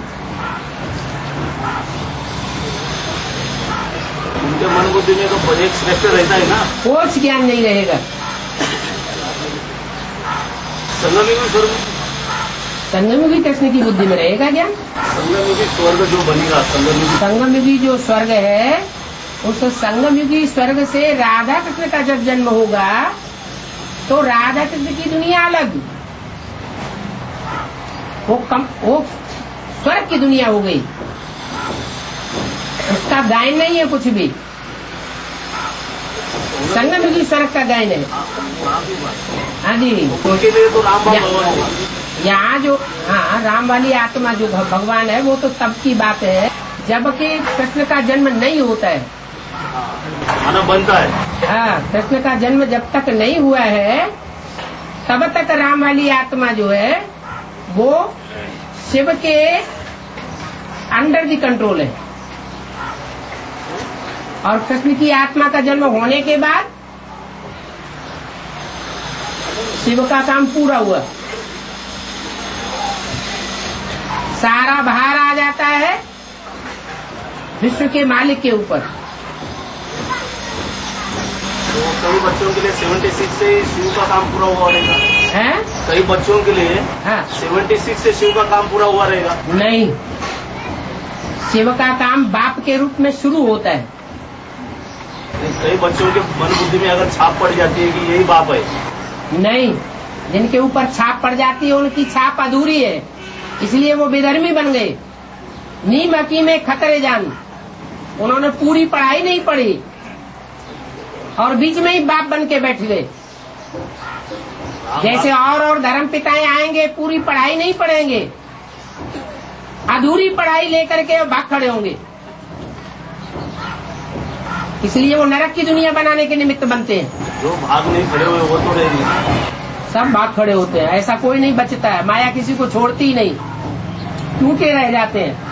उनके मन बुद्धि में तो एक श्रेष्ठ रहता है ना, कोच ज्ञान नहीं रहेगा। संगम स्वर्ग, संगमयुगी कृष्ण की बुद्धि में रहेगा ज्ञान। संगम स्वर्ग जो बनेगा, संगमयुगी जो स्वर्ग है उस संगमयुगी स्वर्ग से राधा कृष्ण का जब जन्म होगा तो राधा कृष्ण की दुनिया अलग, वो स्वर्ग की दुनिया हो गई, उसका गायन नहीं है कुछ भी। संगमयुगी स्वर्ग का गायन है। हाँ जी, उनके लिए तो राम बाप भगवान होगा। यहाँ जो राम वाली आत्मा जो भगवान है वो तो तब की बात है जबकि कृष्ण का जन्म नहीं होता है, माना बनता है। हाँ, कृष्ण का जन्म जब तक नहीं हुआ है तब तक राम वाली आत्मा जो है वो शिव के अंडर दी कंट्रोल है, और कृष्ण की आत्मा का जन्म होने के बाद शिव का काम पूरा हुआ, सारा भार आ जाता है विश्व के मालिक के ऊपर। तो कई बच्चों के लिए 76 से शिव का काम पूरा हुआ रहेगा है? कई बच्चों के लिए हाँ, 76 से शिव का काम पूरा हुआ रहेगा। नहीं, शिव का काम बाप के रूप में शुरू होता है। कई बच्चों के मन बुद्धि में अगर छाप पड़ जाती है कि यही बाप है, नहीं, जिनके ऊपर छाप पड़ जाती है उनकी छाप अधूरी है, इसलिए वो बेधर्मी बन गए। नीम हकीम में खतरे जान, उन्होंने पूरी पढ़ाई नहीं पढ़ी और बीच में ही बाप बन के बैठ गए। जैसे और धर्म पिताएं आएंगे पूरी पढ़ाई नहीं पढ़ेंगे, अधूरी पढ़ाई लेकर के भाग खड़े होंगे, इसलिए वो नरक की दुनिया बनाने के निमित्त बनते हैं। जो भाग नहीं खड़े हुए वो तो रहेंगे, सब भाग खड़े होते हैं, ऐसा कोई नहीं बचता है। माया किसी को छोड़ती ही नहीं, टूटे रह जाते हैं।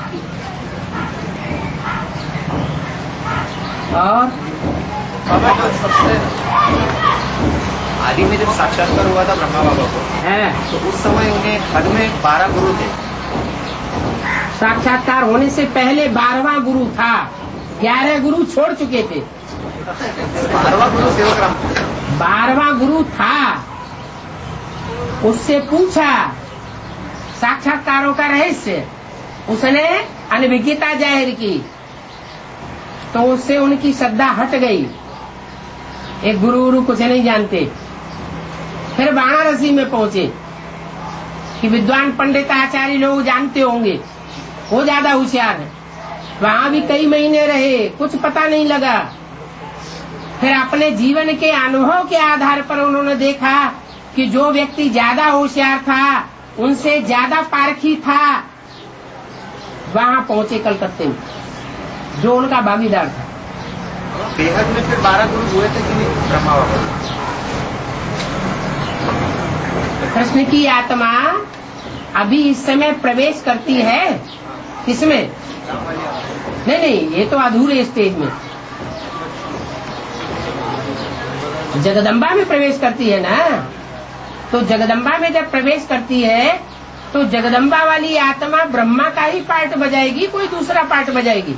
और सबसे आदि में जब साक्षात्कार हुआ था ब्रह्मा बाबा को है, तो उस समय उन्हें हद में 12 गुरु थे। साक्षात्कार होने से पहले 12वां गुरु था, 11 गुरु छोड़ चुके थे। 12वां गुरु सेवक राम, 12वां गुरु था, उससे पूछा साक्षात्कारों का रहस्य, उसने अनभिज्ञता जाहिर की, तो उससे उनकी श्रद्धा हट गई। एक गुरु कुछ नहीं जानते। फिर वाराणसी में पहुंचे कि विद्वान पंडित आचार्य लोग जानते होंगे, वो ज्यादा होशियार है। वहां भी कई महीने रहे, कुछ पता नहीं लगा। फिर अपने जीवन के अनुभव के आधार पर उन्होंने देखा कि जो व्यक्ति ज्यादा होशियार था उनसे ज्यादा पारखी था, वहां पहुंचे कलकत्ते में, जो उनका भागीदार था। बेहद में फिर 12 गुरु हुए थे कि नहीं ब्रह्मा बाबा? कृष्ण की आत्मा अभी इस समय प्रवेश करती है, किसमें? नहीं, ये तो अधूरे स्टेज में, जगदम्बा में प्रवेश करती है ना। तो जगदम्बा में जब प्रवेश करती है तो जगदम्बा वाली आत्मा ब्रह्मा का ही पार्ट बजाएगी, कोई दूसरा पार्ट बजाएगी?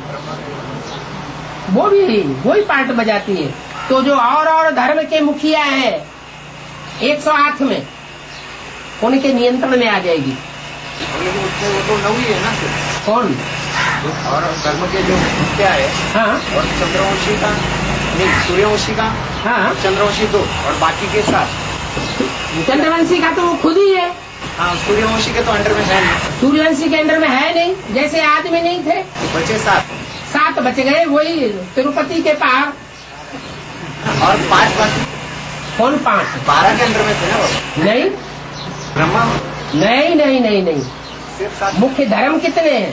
वो ही पार्ट बजाती है। तो जो और धर्म के मुखिया हैं 108 में, उनके नियंत्रण में आ जाएगी। लेकिन उसमें वो तो नवी है ना सिर्फ। कौन? और धर्म के जो मुखिया है, हाँ, और चंद्रवंशी का नहीं, सूर्यवंशी का, हाँ, चंद्रवंशी 2 और बाकी के 7। चंद्रवंशी का तो वो खुद ही है। हाँ, सूर्यवंशी के तो अंडर में है नहीं। सूर्यवंशी के अंडर में है नहीं, जैसे आदमी नहीं थे। बचे 7 बच गए, वही तिरुपति के पहाड़। और 5 बाकी। कौन 5? 12 के अंडर में थे ना बाबा? नहीं, ब्रह्मा नहीं। सिर्फ 7। मुख्य धर्म कितने हैं?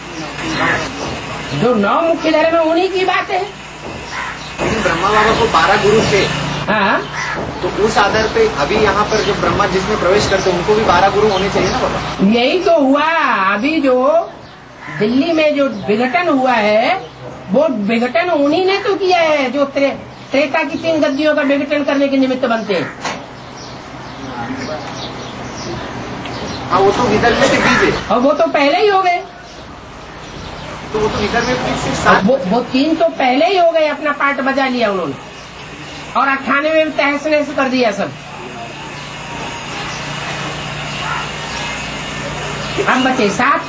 जो 9 मुख्य धर्म है उन्हीं की बात है। लेकिन ब्रह्मा बाबा को 12 गुरु थे। हाँ, तो उस आधार पे अभी यहाँ पर जो ब्रह्मा जिसमें प्रवेश करते उनको भी 12 गुरु होने चाहिए ना बाबा? यही तो हुआ। अभी जो दिल्ली में जो विघटन हुआ है, वो विघटन उन्हीं ने तो किया है जो त्रेता की 3 गद्दियों का विघटन करने के निमित्त बनते हैं। हाँ, वो तो विदर्भ में से बीज है। और वो तो पहले ही हो गए। तो वो तो विदर्भ में सिर्फ 7। वो 3 तो पहले ही हो गए, अपना पार्ट बजा लिया उन्होंने, और 98 में तहस नहस कर दिया सब। अब बचे 7।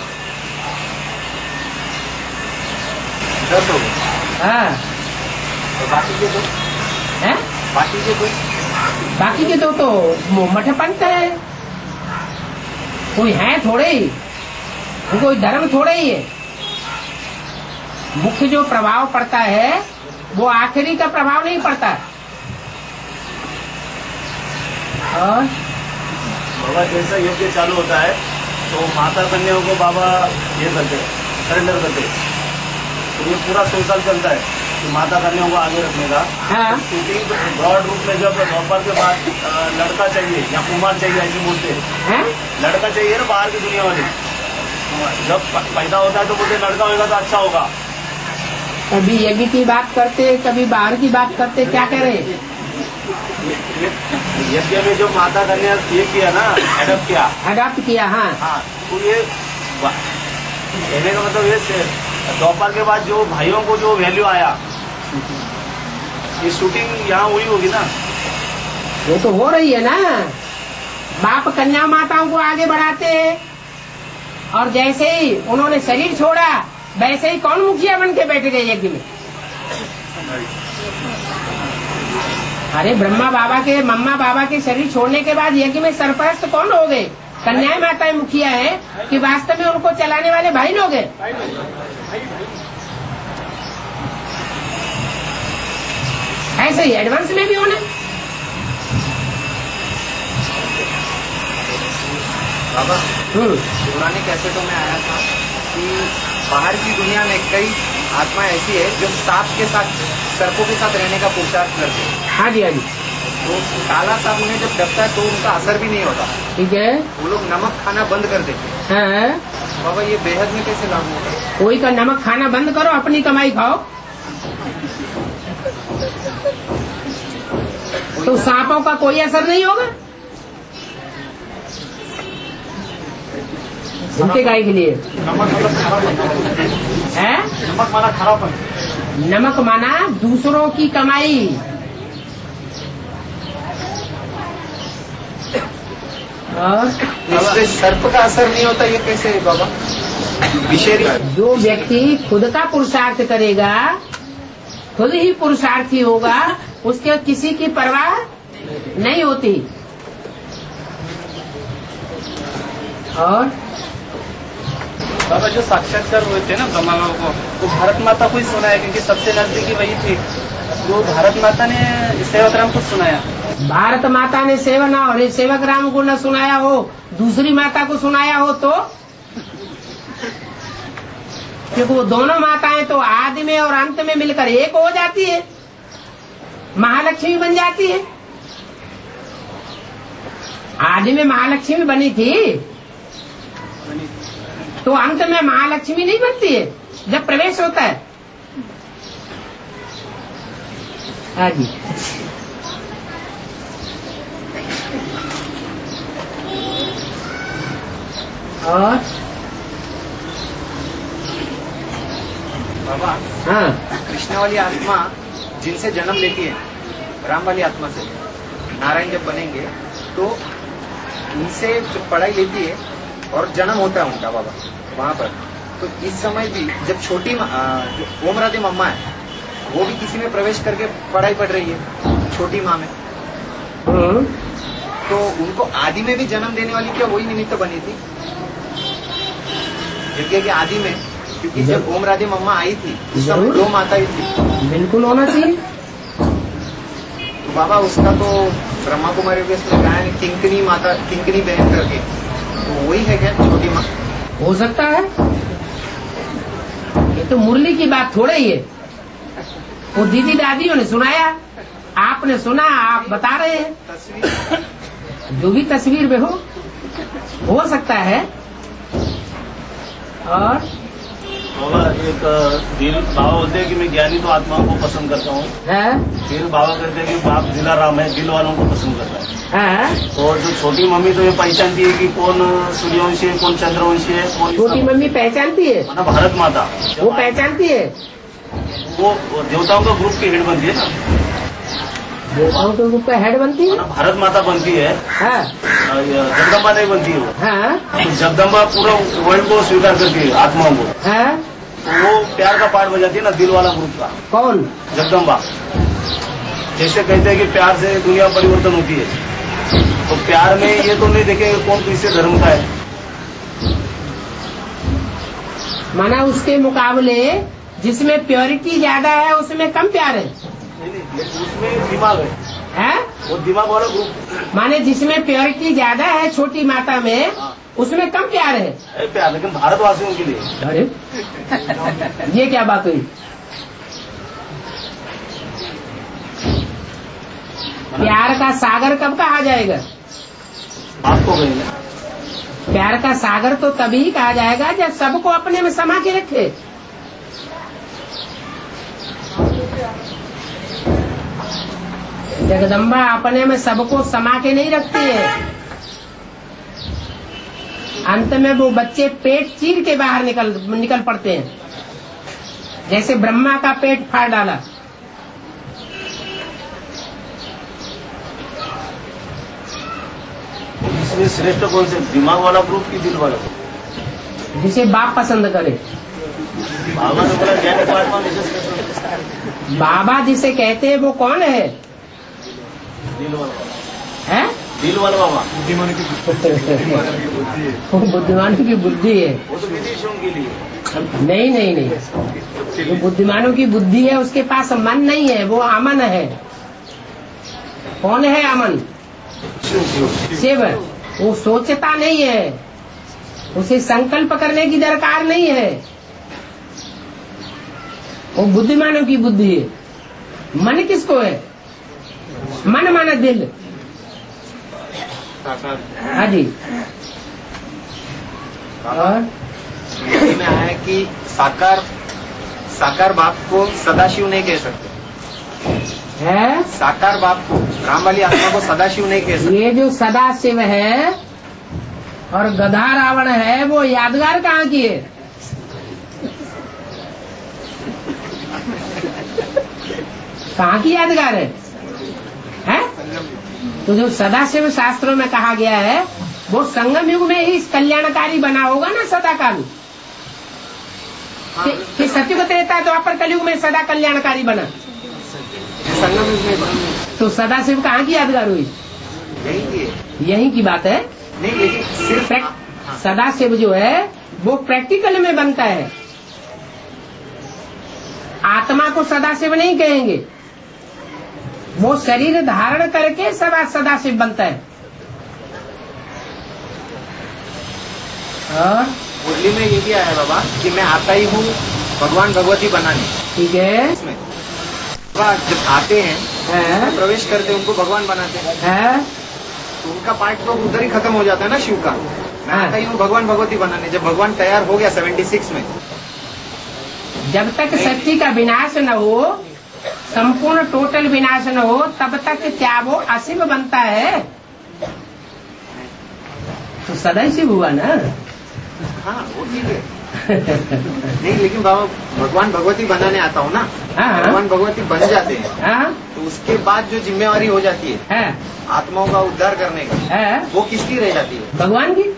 10 हो गए। हाँ, तो बाकी के 2? है? बाकी के 2 तो मठपंथ है, कोई है थोड़े ही, कोई धर्म थोड़े ही है। मुख्य जो प्रभाव पड़ता है वो आखिरी का प्रभाव नहीं पड़ता। और बाबा जैसा यज्ञ चालू होता है तो माता कन्याओं को बाबा ये करते हैं, सरेंडर करते हैं। तो ये पूरा 100 साल चलता है कि माता कन्याओं को आगे रखने का। हाँ, शूटिंग ब्रॉड रूप में जब दोपहर के बाद लड़का चाहिए या कुमार चाहिए ऐसे बोलते हैं। लड़का चाहिए ना, बाहर की दुनिया वाली। जब पैदा होता है तो बोलते लड़का होगा तो अच्छा होगा। कभी यज्ञ की बात करते, कभी बाहर की बात करते, क्या करें? यज्ञ में जो माता कन्या ये किया ना, अडॉप्ट किया। हाँ, तो ये कहने का मतलब ये दोपहर के बाद जो भाइयों को जो वैल्यू आया, ये शूटिंग यहाँ हुई होगी ना? ये तो हो रही है ना। बाप कन्या माताओं को आगे बढ़ाते हैं, और जैसे ही उन्होंने शरीर छोड़ा वैसे ही कौन मुखिया बन के बैठ गए यज्ञ में? अरे ब्रह्मा बाबा के, मम्मा बाबा के शरीर छोड़ने के बाद यज्ञ में सरपरस्त कौन हो गए? कन्याएं माताएं मुखिया है कि वास्तव में उनको चलाने वाले भाई लोग हैं? ऐसे ही एडवांस में भी होना। बाबा पुराने कैसेटों में आया था कि बाहर की दुनिया में कई आत्मा ऐसी है जो सांप के साथ, सर्पों के साथ रहने का पुरुषार्थ करते हैं। हाँ जी, हाँ जी। तो काला सांप उन्हें जब डरता है तो उनका असर भी नहीं होता। ठीक है। वो लोग नमक खाना बंद कर देते हैं। बाबा ये बेहद में कैसे लागू होता है? कोई का नमक खाना बंद करो, अपनी कमाई खाओ। तो सांपों का कोई असर नहीं होगा। उनके गाय के लिए है नमक माना खराब, नमक माना दूसरों की कमाई। और इससे सर्प का असर नहीं होता, ये कैसे है बाबा? विषेरी जो व्यक्ति खुद का पुरुषार्थ करेगा, खुद ही पुरुषार्थी होगा, उसके किसी की परवाह नहीं होती। और बाबा जो साक्षात्कार हुए थे ना ब्रह्मा बाबा को, तो भारत माता को ही सुनाया, क्योंकि सबसे नजदीकी वही थी। जो भारत माता ने सेवक राम को सुनाया। भारत माता ने सेवक राम को न सुनाया हो, दूसरी माता को सुनाया हो तो, क्योंकि वो दोनों माताएं तो आदि में और अंत में मिलकर एक हो जाती है, महालक्ष्मी बन जाती है। आदि में महालक्ष्मी बनी थी तो अंत में महालक्ष्मी नहीं बनती है जब प्रवेश होता है। हाँ जी। और बाबा, हाँ, कृष्ण वाली आत्मा जिनसे जन्म लेती है, राम वाली आत्मा से नारायण जब बनेंगे तो उनसे जो पढ़ाई लेती है और जन्म होता है उनका बाबा वहां पर, तो इस समय भी जब छोटी जो ओम राधे मम्मा है वो भी किसी में प्रवेश करके पढ़ाई पढ़ रही है, छोटी माँ में, तो उनको आदि में भी जन्म देने वाली क्या वही निमित्त बनी थी? जबकि कि आदि में, क्योंकि जब ओम राधे मम्मा आई थी उस समय दो माताएं थी। बिल्कुल होना चाहिए। तो बाबा उसका तो ब्रह्मा कुमारी में कहा है किंकनी माता, किंकनी बहन करके, तो वही है क्या छोटी माँ? हो सकता है, ये तो मुरली की बात थोड़ा ही है। वो दीदी दादियों ने सुनाया, आपने सुना, आप बता रहे हैं। तस्वीर जो भी तस्वीर में हो सकता है। और बाबा एक दिल, बाबा बोलते हैं कि मैं ज्ञानी तो आत्माओं को पसंद करता हूँ। है, फिर बाबा कहते हैं कि बाप दिला राम है, दिल वालों को पसंद करता है। है। और जो छोटी मम्मी तो ये पहचानती है कि कौन सूर्यवंशी है, कौन चंद्रवंशी है, कौन छोटी मम्मी पहचानती है, मतलब भारत माता वो पहचानती है। वो देवताओं का ग्रुप की हेड बनती है ना, देवताओं के रूप में हेड बनती है। मतलब भारत माता बनती है, हाँ, जगदम्बा नहीं बनती है वो। हाँ, तो जगदम्बा पूरा वर्ल्ड को स्वीकार करती है, आत्माओं को। हाँ। तो वो प्यार का पार्ट बजाती है ना, दिल वाला ग्रुप का, कौन? जगदम्बा। जैसे कहते हैं कि प्यार से दुनिया परिवर्तन होती है, तो प्यार में ये तो नहीं देखेंगे कौन किससे धर्म का है। माना उसके मुकाबले जिसमें प्योरिटी ज्यादा है उसमें कम प्यार है, नहीं, उसमें दिमाग है, हैं? वो दिमाग वाला ग्रुप माने जिसमें प्योरिटी ज्यादा है छोटी माता में, उसमें कम प्यार है। प्यार, लेकिन भारतवासियों के लिए। अरे ये क्या बात हुई? प्यार का सागर कब कहा जाएगा? आपको कहेंगे प्यार का सागर तो तभी कहा जाएगा जब सबको अपने में समा के रखे। जगदम्बा अपने में सबको समा के नहीं रखती है। अंत में वो बच्चे पेट चीर के बाहर निकल पड़ते हैं, जैसे ब्रह्मा का पेट फाड़ डाला। इसमें श्रेष्ठ कौन से, दिमाग वाला ग्रुप की दिल वाला? जिसे बाप पसंद करे। बाबा ने बोला ज्ञानी को आत्मा विशेष। बाबा जिसे कहते हैं वो कौन है? दिल वाला है? दिल वाला बाबा। वो बुद्धिमानों की बुद्धि है। वो तो विदेशियों के लिए। नहीं नहीं नहीं, जो बुद्धिमानों की बुद्धि है उसके पास मन नहीं है, वो अमन है। कौन है अमन? शिव। वो सोचता नहीं है, उसे संकल्प करने की दरकार नहीं है, वो बुद्धिमानों की बुद्धि है। मन किसको है? मन माना दिल। हाँ जी। और हिंदी में आया कि साकार बाप को सदाशिव नहीं कह सकते है, साकार बाप को, राम वाली आत्मा को सदाशिव नहीं कह सकते। ये जो सदाशिव है और गधा रावण है वो यादगार कहाँ की है? कहाँ की यादगार है? तो जो सदाशिव शास्त्रों में कहा गया है वो संगम युग में ही कल्याणकारी बना होगा ना सदा काल, कि सतयुग त्रेता द्वापर कलयुग में सदा कल्याणकारी बना। संगम युग में बना। तो सदाशिव कहाँ की यादगार हुई? यही की बात है। नहीं, लेकिन सिर्फ सदाशिव जो है वो प्रैक्टिकल में बनता है। आत्मा को सदाशिव नहीं कहेंगे, वो शरीर धारण करके सदाशिव बनता है। मुरली में ये भी आया बाबा कि मैं आता ही हूँ भगवान भगवती बनाने। ठीक है। इसमें जब आते हैं प्रवेश करते हैं, उनको भगवान बनाते हैं, तो उनका पार्ट तो उधर ही खत्म हो जाता है ना शिव का। मैं आता ही हूँ भगवान भगवती बनाने। जब भगवान तैयार हो गया 76 में, जब तक सच्ची का विनाश न हो, संपूर्ण टोटल विनाश न हो, तब तक क्या वो अशिव बनता है? तो सदाशिव हुआ ना। हाँ, वो ठीक है। नहीं, लेकिन बाबा भगवान भगवती बनाने आता हूँ ना। भगवान भगवती बन जाते हैं, तो उसके बाद जो जिम्मेवारी हो जाती है आत्माओं का उद्धार करने का, वो किसकी रह जाती है? भगवान की।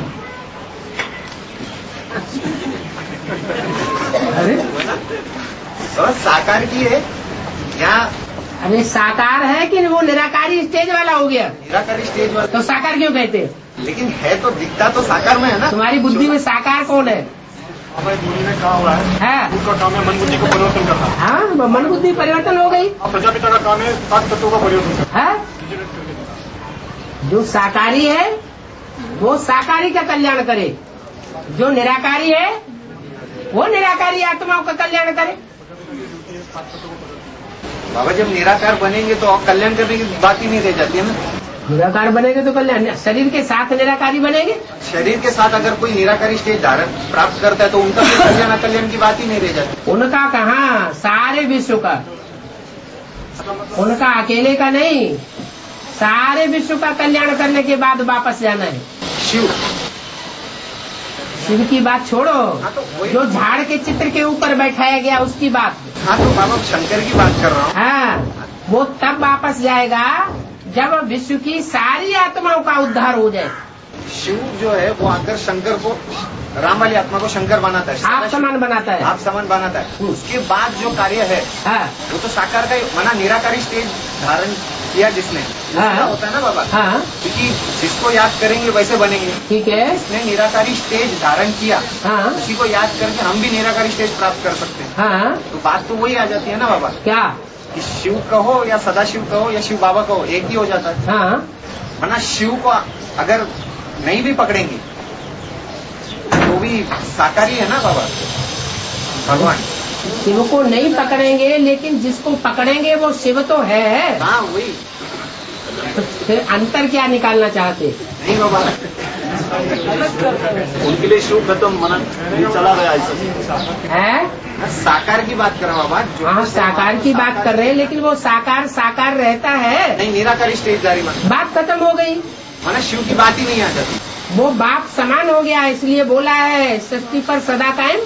अरे और साकार की है यहाँ। अरे साकार है कि वो निराकारी स्टेज वाला हो गया? निराकारी स्टेज वाला। तो साकार क्यों कहते हैं? लेकिन है तो दिखता तो साकार में है ना। तुम्हारी बुद्धि में साकार कौन है? हमारी बुद्धि में कहा हुआ है, उसका काम है मन बुद्धि को परिवर्तन करना। हाँ, मन बुद्धि परिवर्तन हो गई। प्रजापिता का काम है 7 तत्वों का परिवर्तन करना। जो साकारी है वो साकारी का कल्याण करे, जो निराकारी है वो निराकारी आत्माओं का कल्याण करे। बाबा जब निराकार बनेंगे तो कल्याण करने की बात ही नहीं रह जाती है ना। निराकार बनेंगे तो कल्याण, शरीर के साथ निराकारी बनेंगे। शरीर के साथ अगर कोई निराकारी स्टेज धारण प्राप्त करता है तो उनका भी कल्याण कल्याण की बात ही नहीं रह जाती। उनका कहाँ, सारे विश्व का, उनका अकेले का नहीं, सारे विश्व का कल्याण करने के बाद वापस जाना है। शिव की बात छोड़ो, जो झाड़ के चित्र के ऊपर बैठाया गया उसकी बात। हाँ, तो बाबा शंकर की बात कर रहा हूँ। हाँ, वो तब वापस जाएगा जब विश्व की सारी आत्माओं का उद्धार हो जाए। शिव जो है वो आकर शंकर को, राम वाली आत्मा को शंकर बनाता है, आप समान बनाता है, आप समान बनाता है। उसके बाद जो कार्य है वो तो साकार का मना निराकारी स्टेज धारण किया जिसने, होता है ना बाबा। क्योंकि जिसको याद करेंगे वैसे बनेंगे। ठीक है। इसने निराकारी स्टेज धारण किया, उसी को याद करके हम भी निराकारी स्टेज प्राप्त कर सकते हैं। तो बात तो वही आ जाती है ना बाबा, क्या कि शिव कहो या सदाशिव कहो या शिव बाबा कहो, एक ही हो जाता है। वरना शिव को अगर नहीं भी पकड़ेंगे तो भी साकारी है ना बाबा भगवान। शिव को नहीं पकड़ेंगे, लेकिन जिसको पकड़ेंगे वो शिव तो है। हाँ, वही। तो फिर अंतर क्या निकालना चाहते? नहीं बाबा, उनके लिए शिव खत्म मना चला गया है। साकार की बात कर रहा हूँ बाबा। हाँ, साकार की बात कर रहे हैं, लेकिन वो साकार रहता है। नहीं, निराकारी स्टेज जारी बात खत्म हो गई, माना शिव की बात ही नहीं आ जाती। वो बाप समान हो गया, इसलिए बोला है सृष्टि पर सदा कायम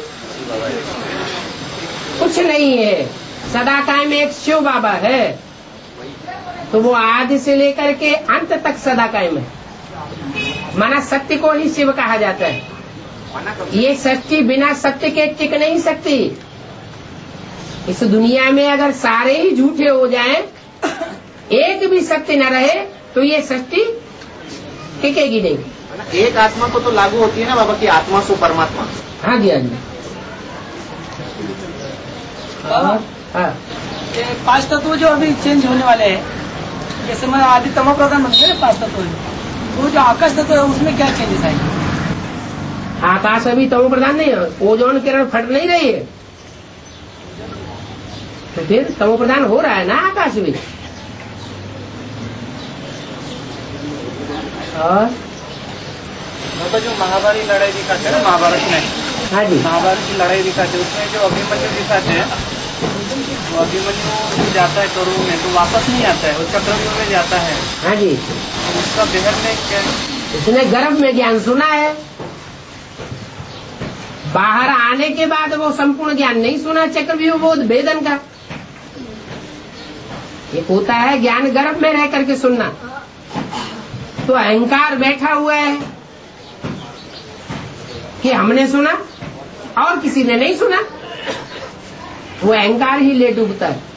कुछ नहीं है। सदा कायम एक शिव बाबा है, तो वो आदि से लेकर के अंत तक सदा कायम है। माना सत्य को ही शिव कहा जाता है। ये सृष्टि बिना सत्य के टिक नहीं सकती। इस दुनिया में अगर सारे ही झूठे हो जाएं, एक भी सत्य न रहे, तो ये सृष्टि टिकेगी नहीं। एक आत्मा को तो लागू होती है ना बाबा की आत्मा सो परमात्मा। हाँ जी, हाँ जी। पांच तत्व जो अभी चेंज होने वाले हैं, जैसे मैं आदि तमो प्रधान बनते हैं 5 तत्व, तो जो आकाश तत्व है उसमें क्या चेंजेस आएंगे? आकाश अभी तमो प्रधान नहीं है, ओजोन किरण फट नहीं रही है, तो फिर तमो प्रधान हो रहा है ना आकाश भी। और जो महाभारत लड़ाई दिखाते हैं ना, महाभारत में, हाँ जी, महाभारत की लड़ाई दिखाते हैं, उसमें जो अभिमन्यु दिखाते हैं, वो अभिमन्यु जाता है करुण में तो वापस नहीं आता है, वो चक्रव्यूह में जाता है। हाँ जी, तो उसका बेहद में क्या, उसने गर्भ में ज्ञान सुना है, बाहर आने के बाद वो संपूर्ण ज्ञान नहीं सुना। चक्रव्यूह बोध भेदन का एक होता है ज्ञान गर्भ में रह करके सुनना, तो अहंकार बैठा हुआ है कि हमने सुना और किसी ने नहीं सुना, वो अहंकार ही ले डूबता है।